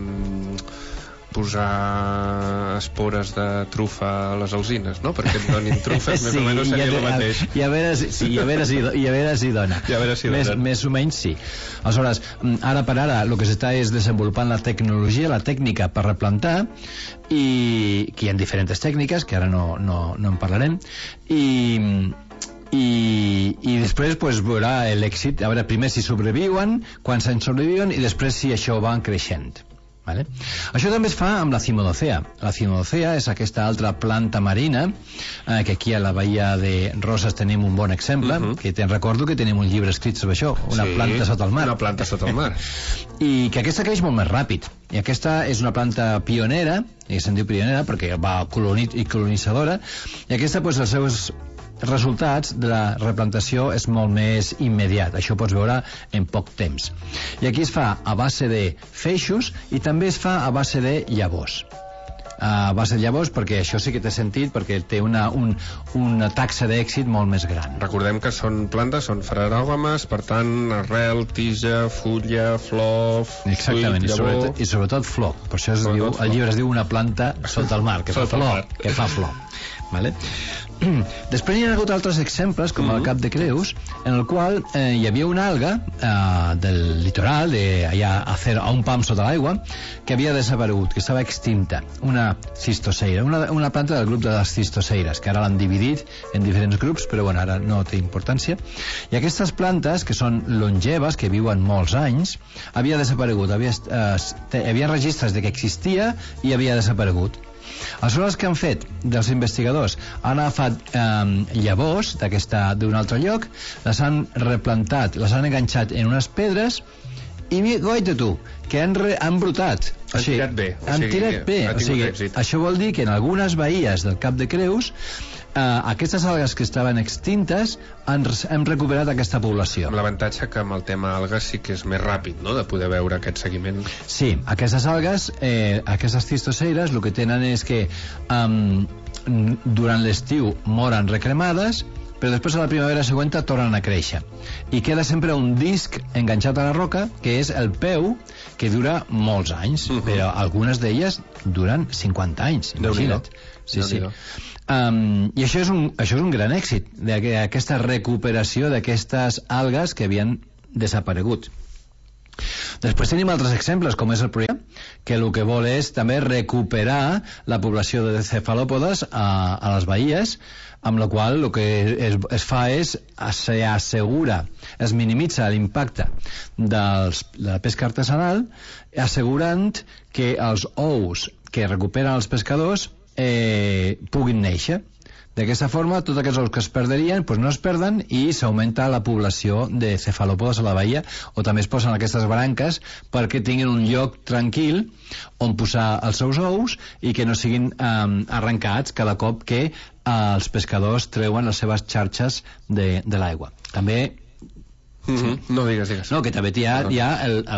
posar espores de trufa a les alzines, no? Perquè et donin trufes, més o menys seria el mateix. I a veure si dona. Més o menys sí. Aleshores, ara per ara, el que s'està és desenvolupant la tecnologia, la tècnica per replantar, i que hi ha diferents tècniques, que ara no en parlarem, i després pues, veurà l'èxit, a veure primer si sobreviuen, quants anys sobreviuen, i després si això va creixent. Vale? Això també es fa amb la cimodocea. La cimodocea és aquesta altra planta marina, que aquí a la Bahia de Roses tenim un bon exemple, que te'n recordo que tenim un llibre escrit sobre això, una planta sota el mar. Una planta sota el mar. I que aquesta creix molt més ràpid. I aquesta és una planta pionera, i se'n diu pionera perquè va colonitzadora, i aquesta, pues, els seus resultats de la replantació és molt més immediat. Això ho pots veure en poc temps. I aquí es fa a base de feixos i també es fa a base de llavors. A base de llavors, perquè això sí que té sentit, perquè té una taxa d'èxit molt més gran. Recordem que són plantes, són fanerògames, per tant, arrel, tija, fulla, flor, exactament, fruit, llavor... i sobretot flor. Per això el llibre es diu Una planta sota el mar, que fa flor. Vale? Després hi ha hagut altres exemples, com el Cap de Creus, en el qual hi havia una alga del litoral, allà a un pam sota l'aigua, que havia desaparegut, que estava extinta, una cistoseira, una planta del grup de les cistoseires, que ara l'han dividit en diferents grups, però bueno, ara no té importància. I aquestes plantes, que són longeves, que viuen molts anys, havia desaparegut, havia registres de que existia i havia desaparegut. Aleshores, què han fet dels investigadors? Han agafat llavors d'un altre lloc, les han replantat, les han enganxat en unes pedres i goita tu, que han brotat. Han tirat bé. Han tirat bé. O sigui, això vol dir que en algunes bahies del Cap de Creus aquestes algues que estaven extintes hem recuperat aquesta població. Amb l'avantatge que amb el tema algues sí que és més ràpid, no?, de poder veure aquest seguiment. Sí, aquestes algues, aquestes cistoseires, el que tenen és que durant l'estiu moren recremades, però després a la primavera següent tornen a créixer. I queda sempre un disc enganxat a la roca, que és el peu, que dura molts anys, però algunes d'elles duren 50 anys, imagina't. Sí. I això és un gran èxit, aquesta recuperació d'aquestes algues que havien desaparegut. Després tenim altres exemples, com és el projecte, que el que vol és també recuperar la població de cefalòpodes a les bahies, amb la qual el que es fa és s'assegura, es minimitza l'impacte de la pesca artesanal, assegurant que els ous que recuperen els pescadors puguin néixer. D'aquesta forma, tots aquests ous que es perderien no es perden i s'augmenta la població de cefalòpodes a la bahia, o també es posen aquestes branques perquè tinguin un lloc tranquil on posar els seus ous i que no siguin arrencats cada cop que els pescadors treuen les seves xarxes de l'aigua. També no, digues. No, que també hi ha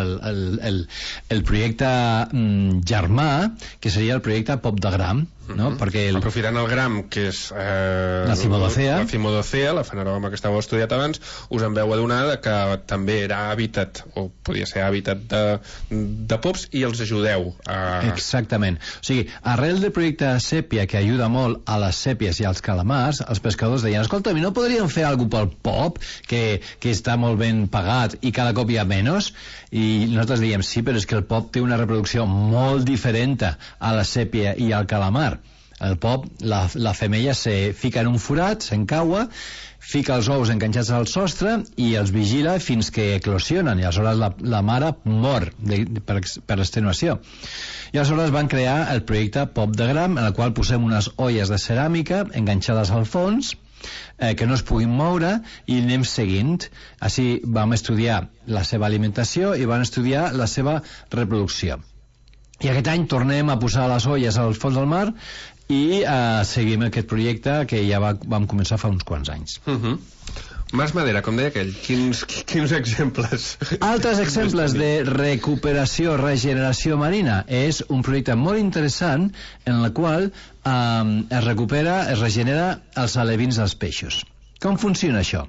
el projecte germà, que seria el projecte Pop de Gram, no? Perquè aprofitant el gram, que és la cimodocea, la fanerògama que estàveu estudiat abans, us en veu adonar que també era hàbitat, o podia ser hàbitat de pops, i els ajudeu Exactament. O sigui, arrel del projecte Sèpia, que ajuda molt a les sèpies i als calamars, els pescadors deien, escolta, no podríem fer alguna cosa pel pop, que està molt ben pagat i cada cop hi ha menys? I nosaltres diem, sí, però és que el pop té una reproducció molt diferent a la sèpia i al calamar. El pop, la femella se fica en un forat, s'encaua, fica els ous enganxats al sostre i els vigila fins que eclosionen, i aleshores la mare mor per extenuació. I aleshores van crear el projecte Pop de Gram, en el qual posem unes olles de ceràmica enganxades al fons, que no es puguin moure, i anem seguint. Així vam estudiar la seva alimentació i vam estudiar la seva reproducció. I aquest any tornem a posar les olles al fons del mar i seguim aquest projecte que ja vam començar fa uns quants anys. Mas Madera, com deia aquell, quins exemples? Altres exemples de recuperació, regeneració marina és un projecte molt interessant en el qual es regenera els alevins dels peixos. Com funciona això?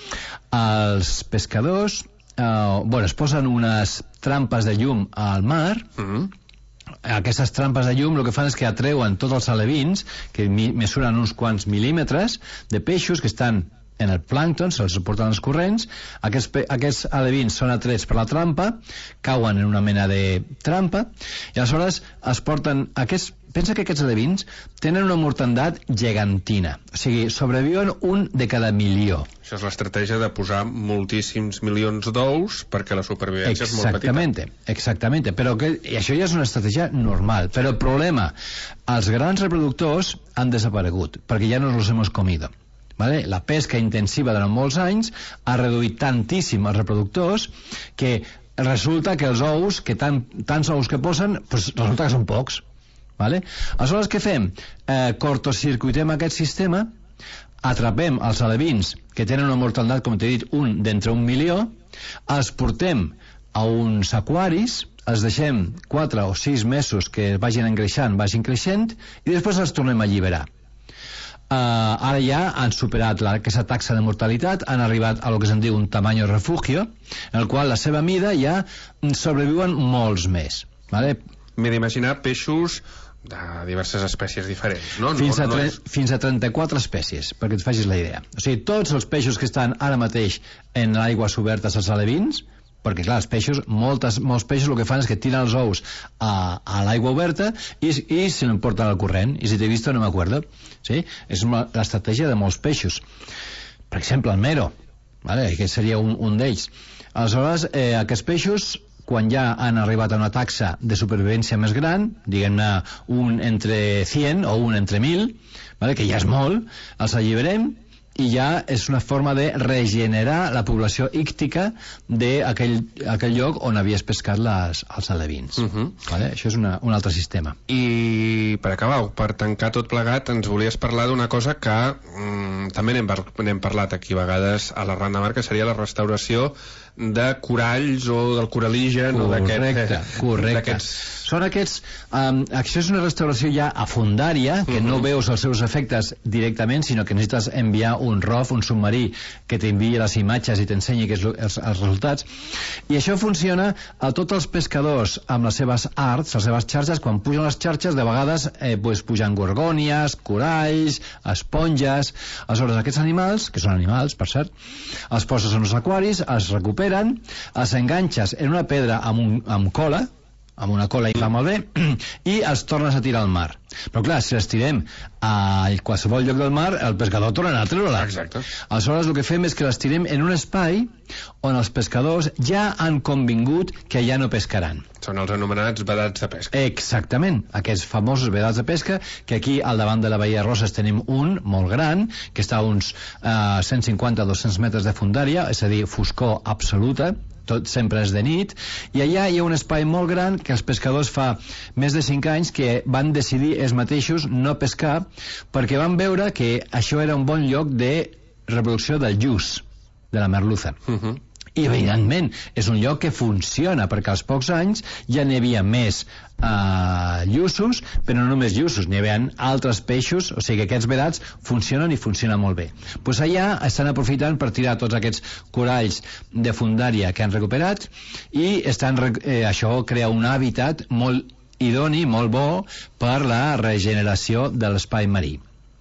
Els pescadors es posen unes trampes de llum al mar. Aquestes trampes de llum el que fan és que atreuen tots els alevins, que mesuren uns quants mil·límetres, de peixos que estan en el plàncton, se'ls porten els corrents. Aquests alevins són atrets per la trampa, cauen en una mena de trampa, i aleshores es porten pensa que aquests alevins tenen una mortandat gegantina, o sigui, sobreviuen un de cada milió. Això és l'estratègia de posar moltíssims milions d'ous perquè la supervivència és molt petita. Exactament, però i això ja és una estratègia normal, però el problema, els grans reproductors han desaparegut, perquè ja nos los hemos comido. ¿Vale? La pesca intensiva durant molts anys ha reduït tantíssim els reproductors que resulta que els ous, que tants ous que posen, pues resulta que són pocs. ¿Vale? Aleshores, què fem? Cortocircuitem aquest sistema, atrapem els alevins que tenen una mortaldat, com t'he dit, un d'entre 1 milió, els portem a uns aquaris, els deixem 4 o 6 mesos que vagin engreixant, vagin creixent, i després els tornem a alliberar. Ara ja han superat aquesta taxa de mortalitat, han arribat a lo que se'n diu un tamaño refugio, en el qual la seva mida ja sobreviuen molts més. ¿Vale? M'he d'imaginar peixos de diverses espècies diferents, no? Fins a 34 espècies, perquè et facis la idea. O sigui, tots els peixos que estan ara mateix en aigües obertes als alevins, perquè clar, els peixos, molts peixos el que fan és que tiren els ous a l'aigua oberta i se l'emporten al corrent, i si t'he vist no m'acuerdo. Sí? És l'estratègia de molts peixos. Per exemple, el mero, ¿vale? Que seria un d'ells. Aleshores, aquests peixos, quan ja han arribat a una taxa de supervivència més gran, diguem-ne un entre 100 o un entre 1.000, ¿vale? Que ja és molt, els alliberem, i ja és una forma de regenerar la població íctica d'aquell lloc on havies pescat els alevins. Vale? Això és un altre sistema. I per acabar, per tancar tot plegat, ens volies parlar d'una cosa que també n'hem parlat aquí a vegades a la Randa Mar, que seria la restauració de coralls o del coraligen o d'aquests... Són aquests... això és una restauració ja a fondària, que no veus els seus efectes directament, sinó que necessites enviar un ROV, un submarí, que t'enviï les imatges i t'ensenyi els resultats. I això funciona a tots els pescadors amb les seves arts, les seves xarxes. Quan pugen les xarxes, de vegades pugen gorgònies, coralls, esponges... Aleshores, aquests animals, que són animals, per cert, els poses en els aquaris, els recuperen, els enganxes en una pedra amb cola, amb una cola i va molt bé, i els tornes a tirar al mar. Però clar, si les tirem a qualsevol lloc del mar, el pescador torna a treure-la. Exacte. Aleshores el que fem és que les tirem en un espai on els pescadors ja han convingut que ja no pescaran. Són els anomenats vedats de pesca. Exactament, aquests famosos vedats de pesca, que aquí al davant de la Baia de Roses tenim un molt gran, que està a uns 150-200 metres de fondària, és a dir, foscor absoluta, tot sempre és de nit, i allà hi ha un espai molt gran que els pescadors fa més de 5 anys que van decidir ells mateixos no pescar, perquè van veure que això era un bon lloc de reproducció del lluç, de la merluza. I evidentment és un lloc que funciona, perquè als pocs anys ja n'hi havia més lluços, però no només lluços, n'hi havia altres peixos, o sigui que aquests vedats funcionen i funcionen molt bé. Doncs allà estan aprofitant per tirar tots aquests coralls de fondària que han recuperat, i això crea un hàbitat molt idoni, molt bo per la regeneració de l'espai marí.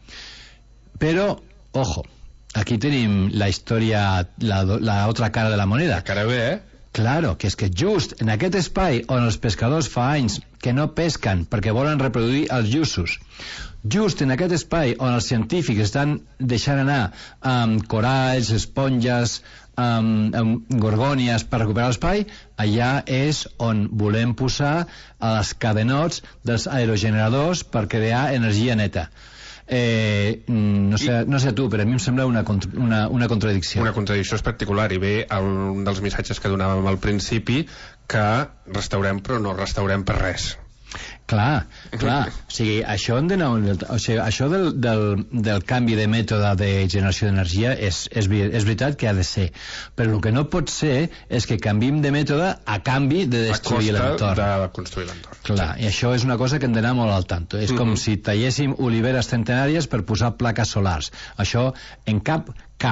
Però, ojo, aquí tenim la història, la otra cara de la moneda. La cara B, Claro, que és que just en aquest espai on els pescadors fa anys que no pesquen perquè volen reproduir els lluços, just en aquest espai on els científics estan deixant anar coralls, esponges, gorgònies per recuperar l'espai, allà és on volem posar els cadenots dels aerogeneradors per crear energia neta. No sé tu, però a mi em sembla una contradicció. Una contradicció particular, i bé un dels missatges que donàvem al principi, que restaurem però no restaurem per res. Clar. O sigui, això del canvi de mètode de generació d'energia és veritat que ha de ser, però el que no pot ser és que canviem de mètode a canvi de destruir l'entorn. De construir l'entorn. Clar, i això és una cosa que hem d'anar molt al tanto. És com si talléssim oliveres centenàries per posar plaques solars. Això en cap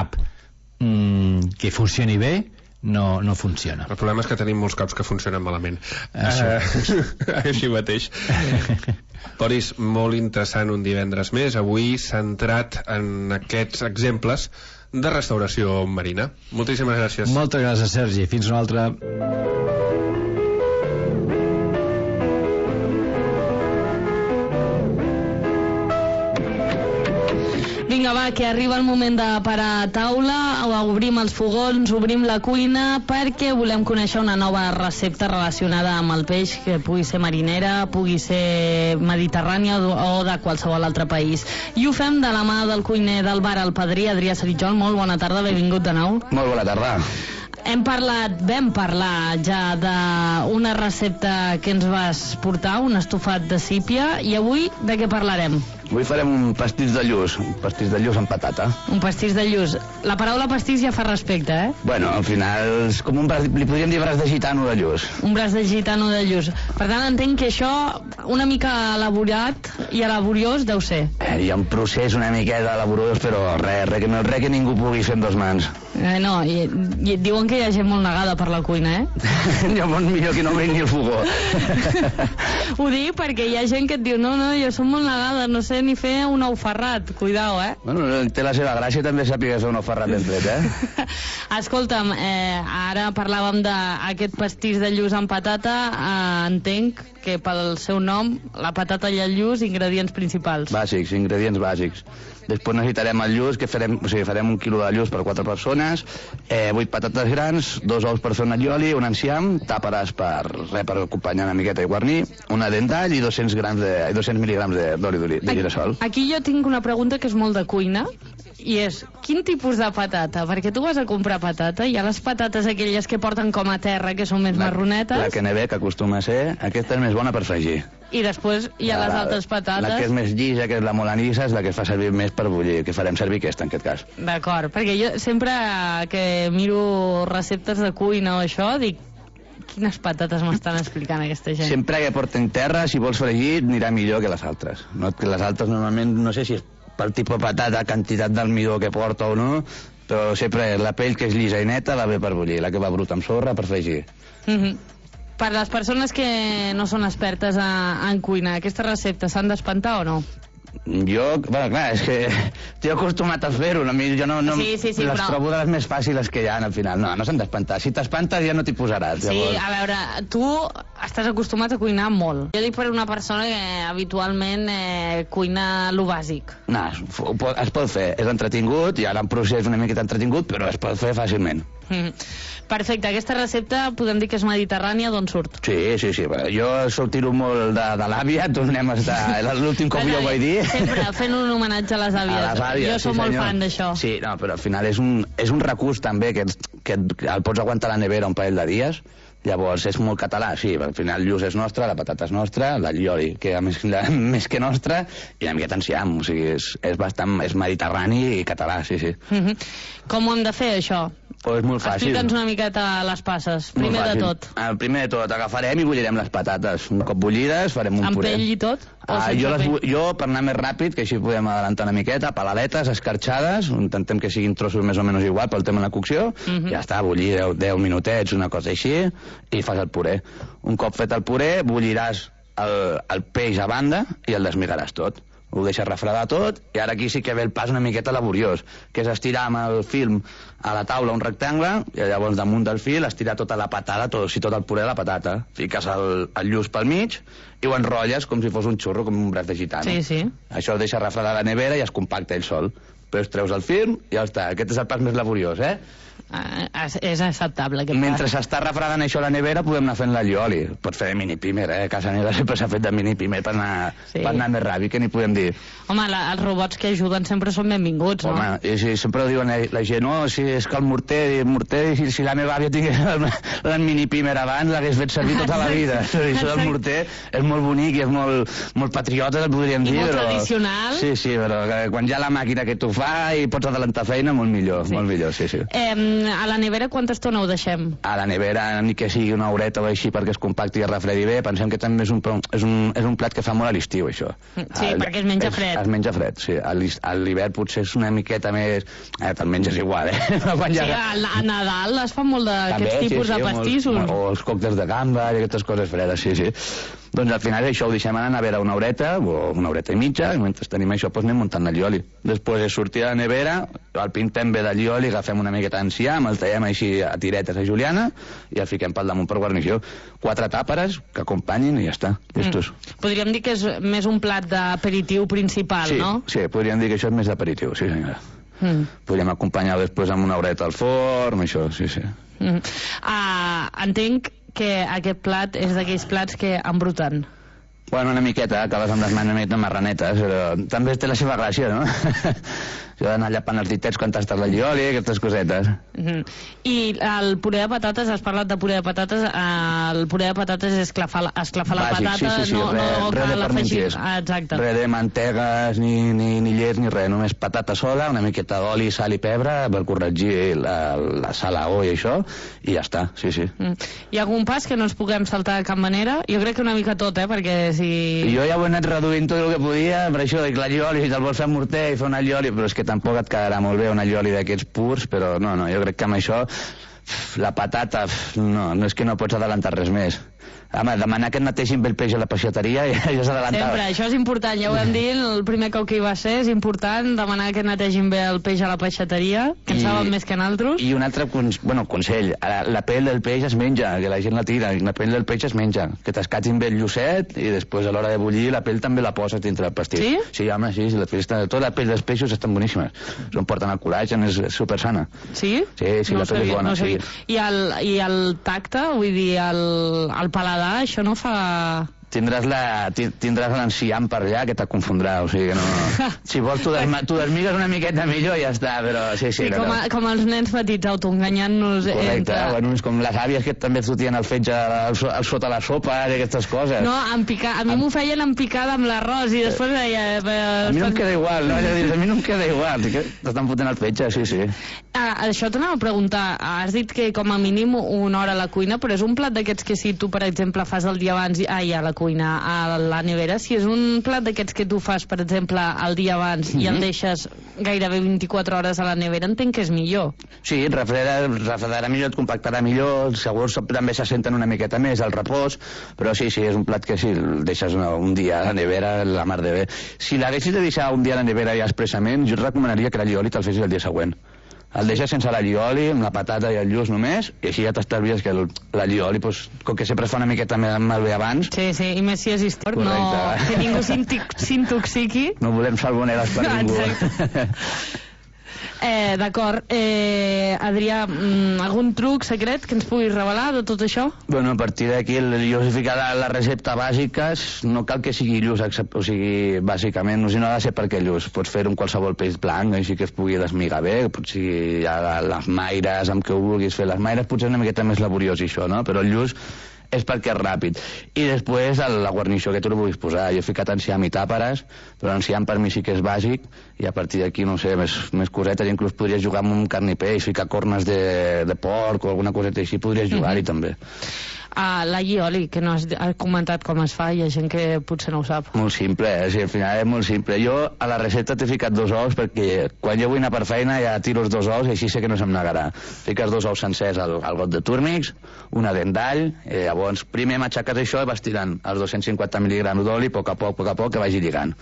que funcioni bé no funciona. El problema és que tenim molts caps que funcionen malament. Així mateix. Boris, molt interessant un divendres més, avui centrat en aquests exemples de restauració marina. Moltíssimes gràcies. Moltes gràcies, Sergi. Fins una altra. Vinga, va, que arriba el moment de parar a taula, obrim els fogons, obrim la cuina, perquè volem conèixer una nova recepta relacionada amb el peix, que pugui ser marinera, pugui ser mediterrània o de qualsevol altre país. I ho fem de la mà del cuiner del bar El Padrí, Adrià Saritjol. Molt bona tarda, benvingut de nou. Molt bona tarda. Vam parlar ja d'una recepta que ens vas portar, un estofat de sípia, i avui de què parlarem? Avui farem un pastís de lluç amb patata. Un pastís de lluç. La paraula pastís ja fa respecte, eh? Bueno, al final és com li podríem dir braç de gitano de lluç. Un braç de gitano de lluç. Per tant, entenc que això una mica elaborat i laboriós deu ser. Hi ha un procés una miqueta laboriós, però res que ningú pugui fer amb dos mans. No, i diuen que hi ha gent molt negada per la cuina, eh? Hi ha molt millor que no obri ni el fogó. Ho dic perquè hi ha gent que et diu no, jo som molt negada, no sé ni fer un ou ferrat, cuidao, eh? Bueno, té la seva gràcia també sàpiga fer un ou ferrat ben fet, eh? Escolta'm, ara parlàvem d'aquest pastís de lluç amb patata, entenc que pel seu nom, la patata i el lluç, ingredients principals. Bàsics, ingredients bàsics. Després necessitarem el lluç, que farem 1 quilo de lluç per 4 persones, 8 patates grans, 2 ous per fer un allioli, un enciam, tàperes per acompanyar una miqueta i guarnir, una dent d'all i 200 mil·lígrams d'oli de girassol. Aquí jo tinc una pregunta que és molt de cuina, i és, quin tipus de patata? Perquè tu vas a comprar patata, hi ha les patates aquelles que porten com a terra, que són més marronetes. La Kennebec, que acostuma a ser, aquesta és més bona per fregir. I després hi ha les altres patates. La que és més llisa, que és la molt anissa, és la que fa servir més per bullir, que farem servir aquesta, en aquest cas. D'acord, perquè jo sempre que miro receptes de cuina o això, dic, quines patates m'estan explicant aquesta gent? Sempre que porten terra, si vols fregir, anirà millor que les altres. Que les altres normalment, no sé si és pel tipus de patata, quantitat d'almidó que porta o no, però sempre la pell que és llisa i neta va bé per bullir, la que va bruta amb sorra per fregir. Per les persones que no són expertes en cuina, aquesta recepta s'han d'espantar o no? Jo, bueno, clar, és que estic acostumat a fer-ho, jo no sí, les però... trobo de les més fàcils que hi ha al final. No s'han d'espantar. Si t'espantes ja no t'hi posaràs. Sí, llavors... a veure, tu estàs acostumat a cuinar molt. Jo dic per una persona que habitualment cuina lo bàsic. No, es pot fer, és entretingut, hi ha un procés una miqueta entretingut, però es pot fer fàcilment. Perfecte, aquesta recepta podem dir que és mediterrània, d'on surt? Sí, jo tiro molt de l'àvia, tornem a estar... L'últim cop jo ho vaig dir. Sempre fent un homenatge a les àvies. Jo soc molt fan d'això. Sí, no, però al final és un recurs també que el pots aguantar a la nevera un parell de dies. Llavors és molt català, sí, al final el lluç és nostre, la patata és nostra, l'allioli que més que nostra, i una miqueta enciam, o sigui, és mediterrani i català, sí. Com ho hem de fer, això? És molt fàcil. Explica'ns una miqueta les passes, primer de tot. Primer de tot, agafarem i bullirem les patates. Un cop bullides farem un puré. Amb pell i tot? Jo, per anar més ràpid, que així podem adelantar una miqueta, palaletes, escarxades, intentem que siguin trossos més o menys igual pel tema de la cocció, ja està, bullir 10 minutets, una cosa així, i fas el puré. Un cop fet el puré, bulliràs el peix a banda i el desmigaràs tot. ho deixes refredar tot, i ara aquí sí que ve el pas una miqueta laboriós, que és estirar amb el film a la taula un rectangle, i llavors damunt del fil estirar tota la patata, tot el puré de la patata, fiques el lluç pel mig i ho enrotlles com si fos un xurro, com un braç de gitano. Sí, sí. Això ho deixes refredar a la nevera i es compacta ell sol. Però treus el film i ja està. Aquest és el pas més laboriós, És acceptable, aquest Mentre s'està refredant això a la nevera, podem anar fent l'allioli. Pots fer de mini-pimer, A casa meva sempre s'ha fet de mini-pimer per anar més ràpid, que n'hi podem dir. Home, els robots que ajuden sempre són benvinguts, no? Home, i si sempre ho diuen la gent, no, si és que el morter, si la meva àvia tingués el mini-pimer abans, l'hagués fet servir tota la vida. Això del morter és molt bonic i és molt patriota, podríem dir. I molt tradicional. Sí, però quan hi ha la màquina que t'ho fa i pots adelantar feina, molt millor, sí. A la nevera quanta estona ho deixem? A la nevera, ni que sigui una horeta o així perquè es compacti i es refredi bé. Pensem que també és un plat que fa molt a l'estiu, això. Sí, perquè es menja fred. Es menja fred, sí. A l'hivern potser és una miqueta més... Te'l menges igual, Sí, a Nadal es fa molt d'aquests tipus de pastissos. O els còctels de gamba i aquestes coses fredes, sí. Doncs al final això ho deixem a la nevera una horeta o una horeta i mitja, i mentre tenim això anem muntant l'allioli. Després és sortir a la nevera, el pintem bé d'allioli, agafem una miqueta d'enciam, el tallem així a tiretes a juliana i el fiquem pel damunt per guarnició. 4 tàperes que acompanyin i ja està, llestos. Podríem dir que és més un plat d'aperitiu principal, no? Sí, podríem dir que això és més d'aperitiu, sí senyora. Podríem acompanyar després amb una horeta al forn, això, sí. Entenc que aquest plat és d'aquells plats que embruten. Bueno, una miqueta, acabes amb les mans una miqueta marranetes, però també té la seva gràcia, no? Això d'anar llapant els ditets quan tastes l'allioli, aquestes cosetes. I el puré de patates, has parlat de puré de patates, el puré de patates és esclafar la patata, sí, no cal afegir... Exacte. Res de mantegues, ni llet, ni res, només patata sola, una miqueta d'oli, sal i pebre per corregir la salaó i això, i ja està, sí. Hi ha algun pas que no ens puguem saltar de cap manera? Jo crec que una mica tot, perquè si... Jo ja ho he anat reduint tot el que podia, per això dic l'allioli, si te'l vols fer morter i fer un allioli, però és que tampoc et quedarà molt bé un allioli d'aquests purs, però no, jo crec que amb això la patata, no és que no pots adelantar res més. Home, demanar que et netegin bé el peix a la peixateria ja és adelantat. Sempre, això és important, ja ho vam dir, el primer cop que hi va ser, és important demanar que netegin bé el peix a la peixateria, que en saben més que nosaltres. I un altre consell, la pell del peix es menja, que la gent la tira, la pell del peix es menja, que t'escatin bé el llucet i després a l'hora de bullir la pell també la poses dintre del pastís. Sí? Sí, home, sí, tota la pell dels peixos estan boníssimes, se'n porten el col·làgen, és supersana. Sí? Sí, la pell és bona, sí. I el tacte, vull dir, el paladar, això no fa... Tindràs l'enciam per allà que te confondrà, o sigui que no... Si vols t'ho desmigues una miqueta millor i ja està, però sí. Com els nens petits autoenganyant-nos. Correcte, bueno, és com les àvies que també fotien el fetge sota la sopa i aquestes coses. No, a mi m'ho feien en picada amb l'arròs i després deia... A mi no em queda igual, no? A mi no em queda igual, t'estan fotent el fetge, sí. Això t'anava a preguntar, has dit que com a mínim una hora a la cuina, però és un plat d'aquests que si tu, per exemple, fas el dia abans a la cuina, a la nevera, si és un plat d'aquests que tu fas, per exemple, el dia abans i el deixes gairebé 24 hores a la nevera, entenc que és millor. Sí, refredarà millor, et compactarà millor, segur també se senten una miqueta més al repòs, però sí, és un plat que si el deixes un dia a la nevera, la mar de bé. Si l'haguessis de deixar un dia a la nevera ja expressament, jo et recomanaria que l'allioli te'l fessis el dia següent. El deixes sense l'allioli, amb la patata i el lluç només, i així ja t'estalvies que l'allioli, com que sempre es fa una miqueta malbé abans... Sí, i més si és històric, no, que ningú s'intoxiqui. No volem salmoneles per ningú. Exacte. D'acord. Adrià, algun truc secret que ens puguis revelar de tot això? Bueno, a partir d'aquí, jo he ficat la recepta bàsica, no cal que sigui lluç, o sigui, bàsicament, no ha de ser perquè lluç. Pots fer un qualsevol peix blanc, així que es pugui desmigar bé, pot ser les maires, amb què ho vulguis fer. Les maires potser és una miqueta més laboriós, això, no? Però el lluç és perquè és ràpid. I després la guarnició que tu li vulguis posar. Jo he ficat enciam i tàperes, però enciam per mi sí que és bàsic, i a partir d'aquí, no sé, més cosetes, inclús podries jugar amb un carn i peix, ficar cornes de porc o alguna coseta així, podries jugar-hi també. L'allioli, que no has comentat com es fa, hi ha gent que potser no ho sap. Molt simple, al final és molt simple. Jo a la recepta t'he ficat 2 ous perquè quan jo vull anar per feina ja tiro els 2 ous i així sé que no se'm negarà. Fiques 2 ous sencers al got de túrmix, una dent d'all, i llavors primer m'aixeques això i vas tirant els 250 mil·lígrams d'oli a poc a poc que vagi lligant.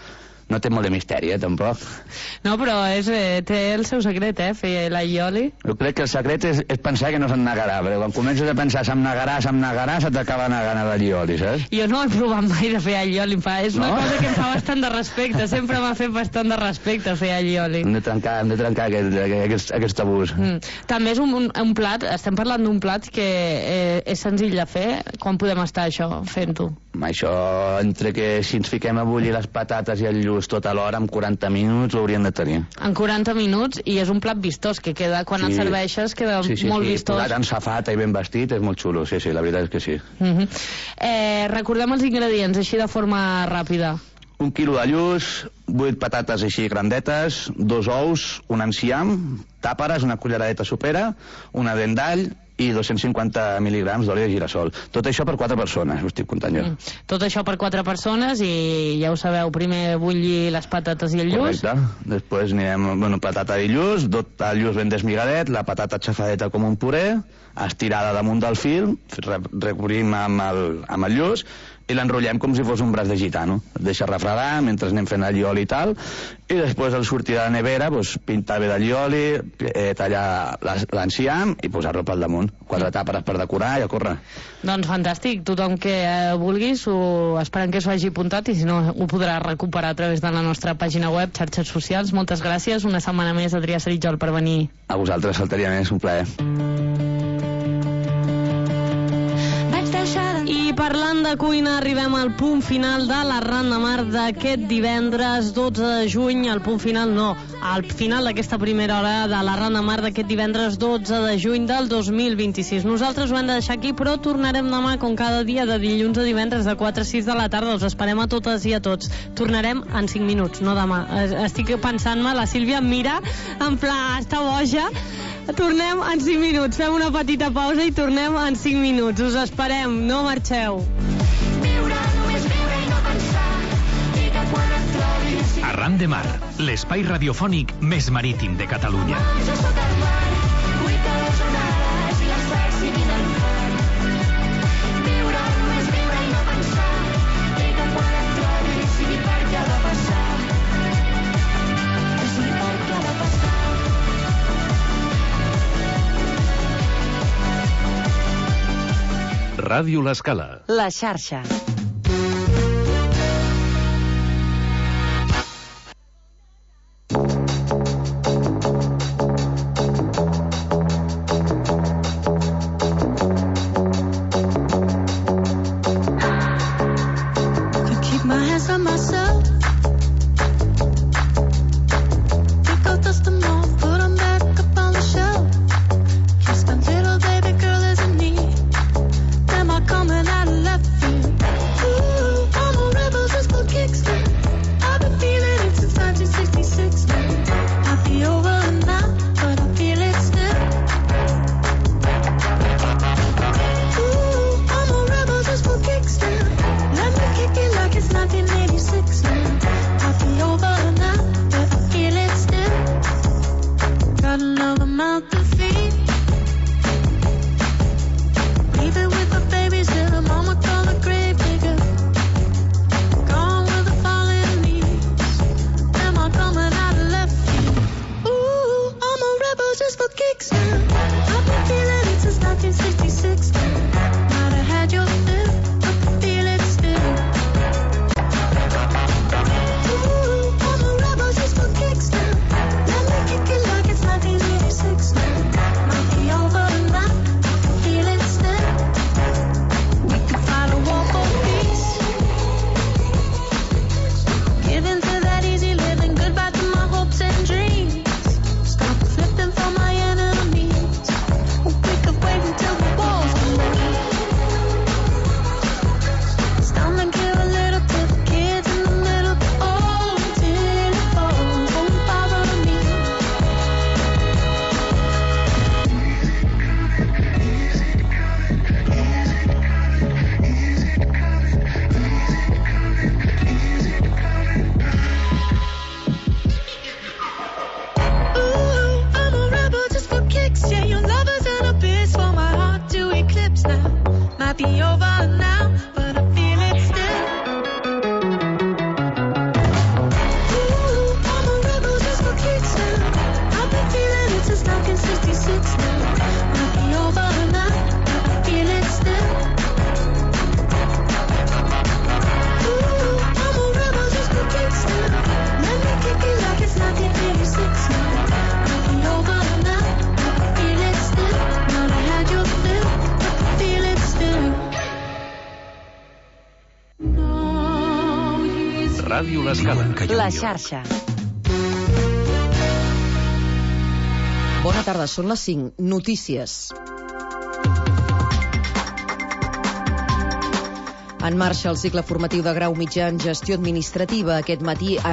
No té molt de misteri, tampoc. No, però té el seu secret, fer l'allioli. Jo crec que el secret és pensar que no se'n negarà, perquè quan comences a pensar se'm negarà, se t'acaba negant l'allioli, saps? Jo no he provat mai de fer allioli, és una cosa que em fa bastant de respecte, sempre m'ha fet bastant de respecte fer allioli. Hem de trencar aquest tabús. També és un plat, estem parlant d'un plat que és senzill de fer. Quan podem estar fent-ho? Això, entre que si ens fiquem a bullir les patates i el lluç tot alhora, en 40 minuts ho hauríem de tenir. En 40 minuts, i és un plat vistós, que queda, quan el serveixes queda molt vistós. Posat en safata i ben vestit, és molt xulo, sí, la veritat és que sí. Recordem els ingredients, així de forma ràpida. 1 quilo de lluç, 8 patates així grandetes, 2 ous, un enciam, tàperes, una culleradeta sopera, una dent d'all i 250 mil·ligrams d'oli de girassol. Tot això per 4 persones, ho estic comptant jo. Tot això per 4 persones i ja ho sabeu, primer bullir les patates i el lluç. Correcte. Després anirem, patata i lluç, tot el lluç ben desmigadet, la patata xafadeta com un puré, estirada damunt del fil, recobrim amb el lluç i l'enrotllem com si fos un braç de gitano. Es deixa refredar mentre anem fent allioli i tal, i després al sortir de la nevera pintar bé d'allioli, tallar l'enciam i posar-lo pel damunt. 4 tàperes per decorar i a córrer. Doncs fantàstic, tothom que vulguis esperem que s'ho hagi apuntat i si no ho podrà recuperar a través de la nostra pàgina web, xarxes socials. Moltes gràcies, una setmana més, Adrià Saritjol, per venir. A vosaltres, faltaria més, un plaer. I parlant de cuina, arribem al punt final de l'Arran de Mar d'aquest divendres 12 de juny. Al punt final no, al final d'aquesta primera hora de l'Arran de Mar d'aquest divendres 12 de juny del 2026. Nosaltres ho hem de deixar aquí, però tornarem demà, com cada dia, de dilluns a divendres, de 4 a 6 de la tarda. Us esperem a totes i a tots. Tornarem en 5 minuts, no demà. Estic pensant-me, la Sílvia em mira, en pla, està boja. Tornem en 5 minuts. Fem una petita pausa i tornem en 5 minuts. Us esperem, no marxeu. Arran de Mar, l'espai radiofònic més marítim de Catalunya. Ràdio L'Escala. La xarxa. Let me kick it like it's 1986 now. Ràdio L'Escala. La xarxa. Bona tarda, són les 5. Notícies. En marxa el cicle formatiu de grau mitjà en gestió administrativa. Aquest matí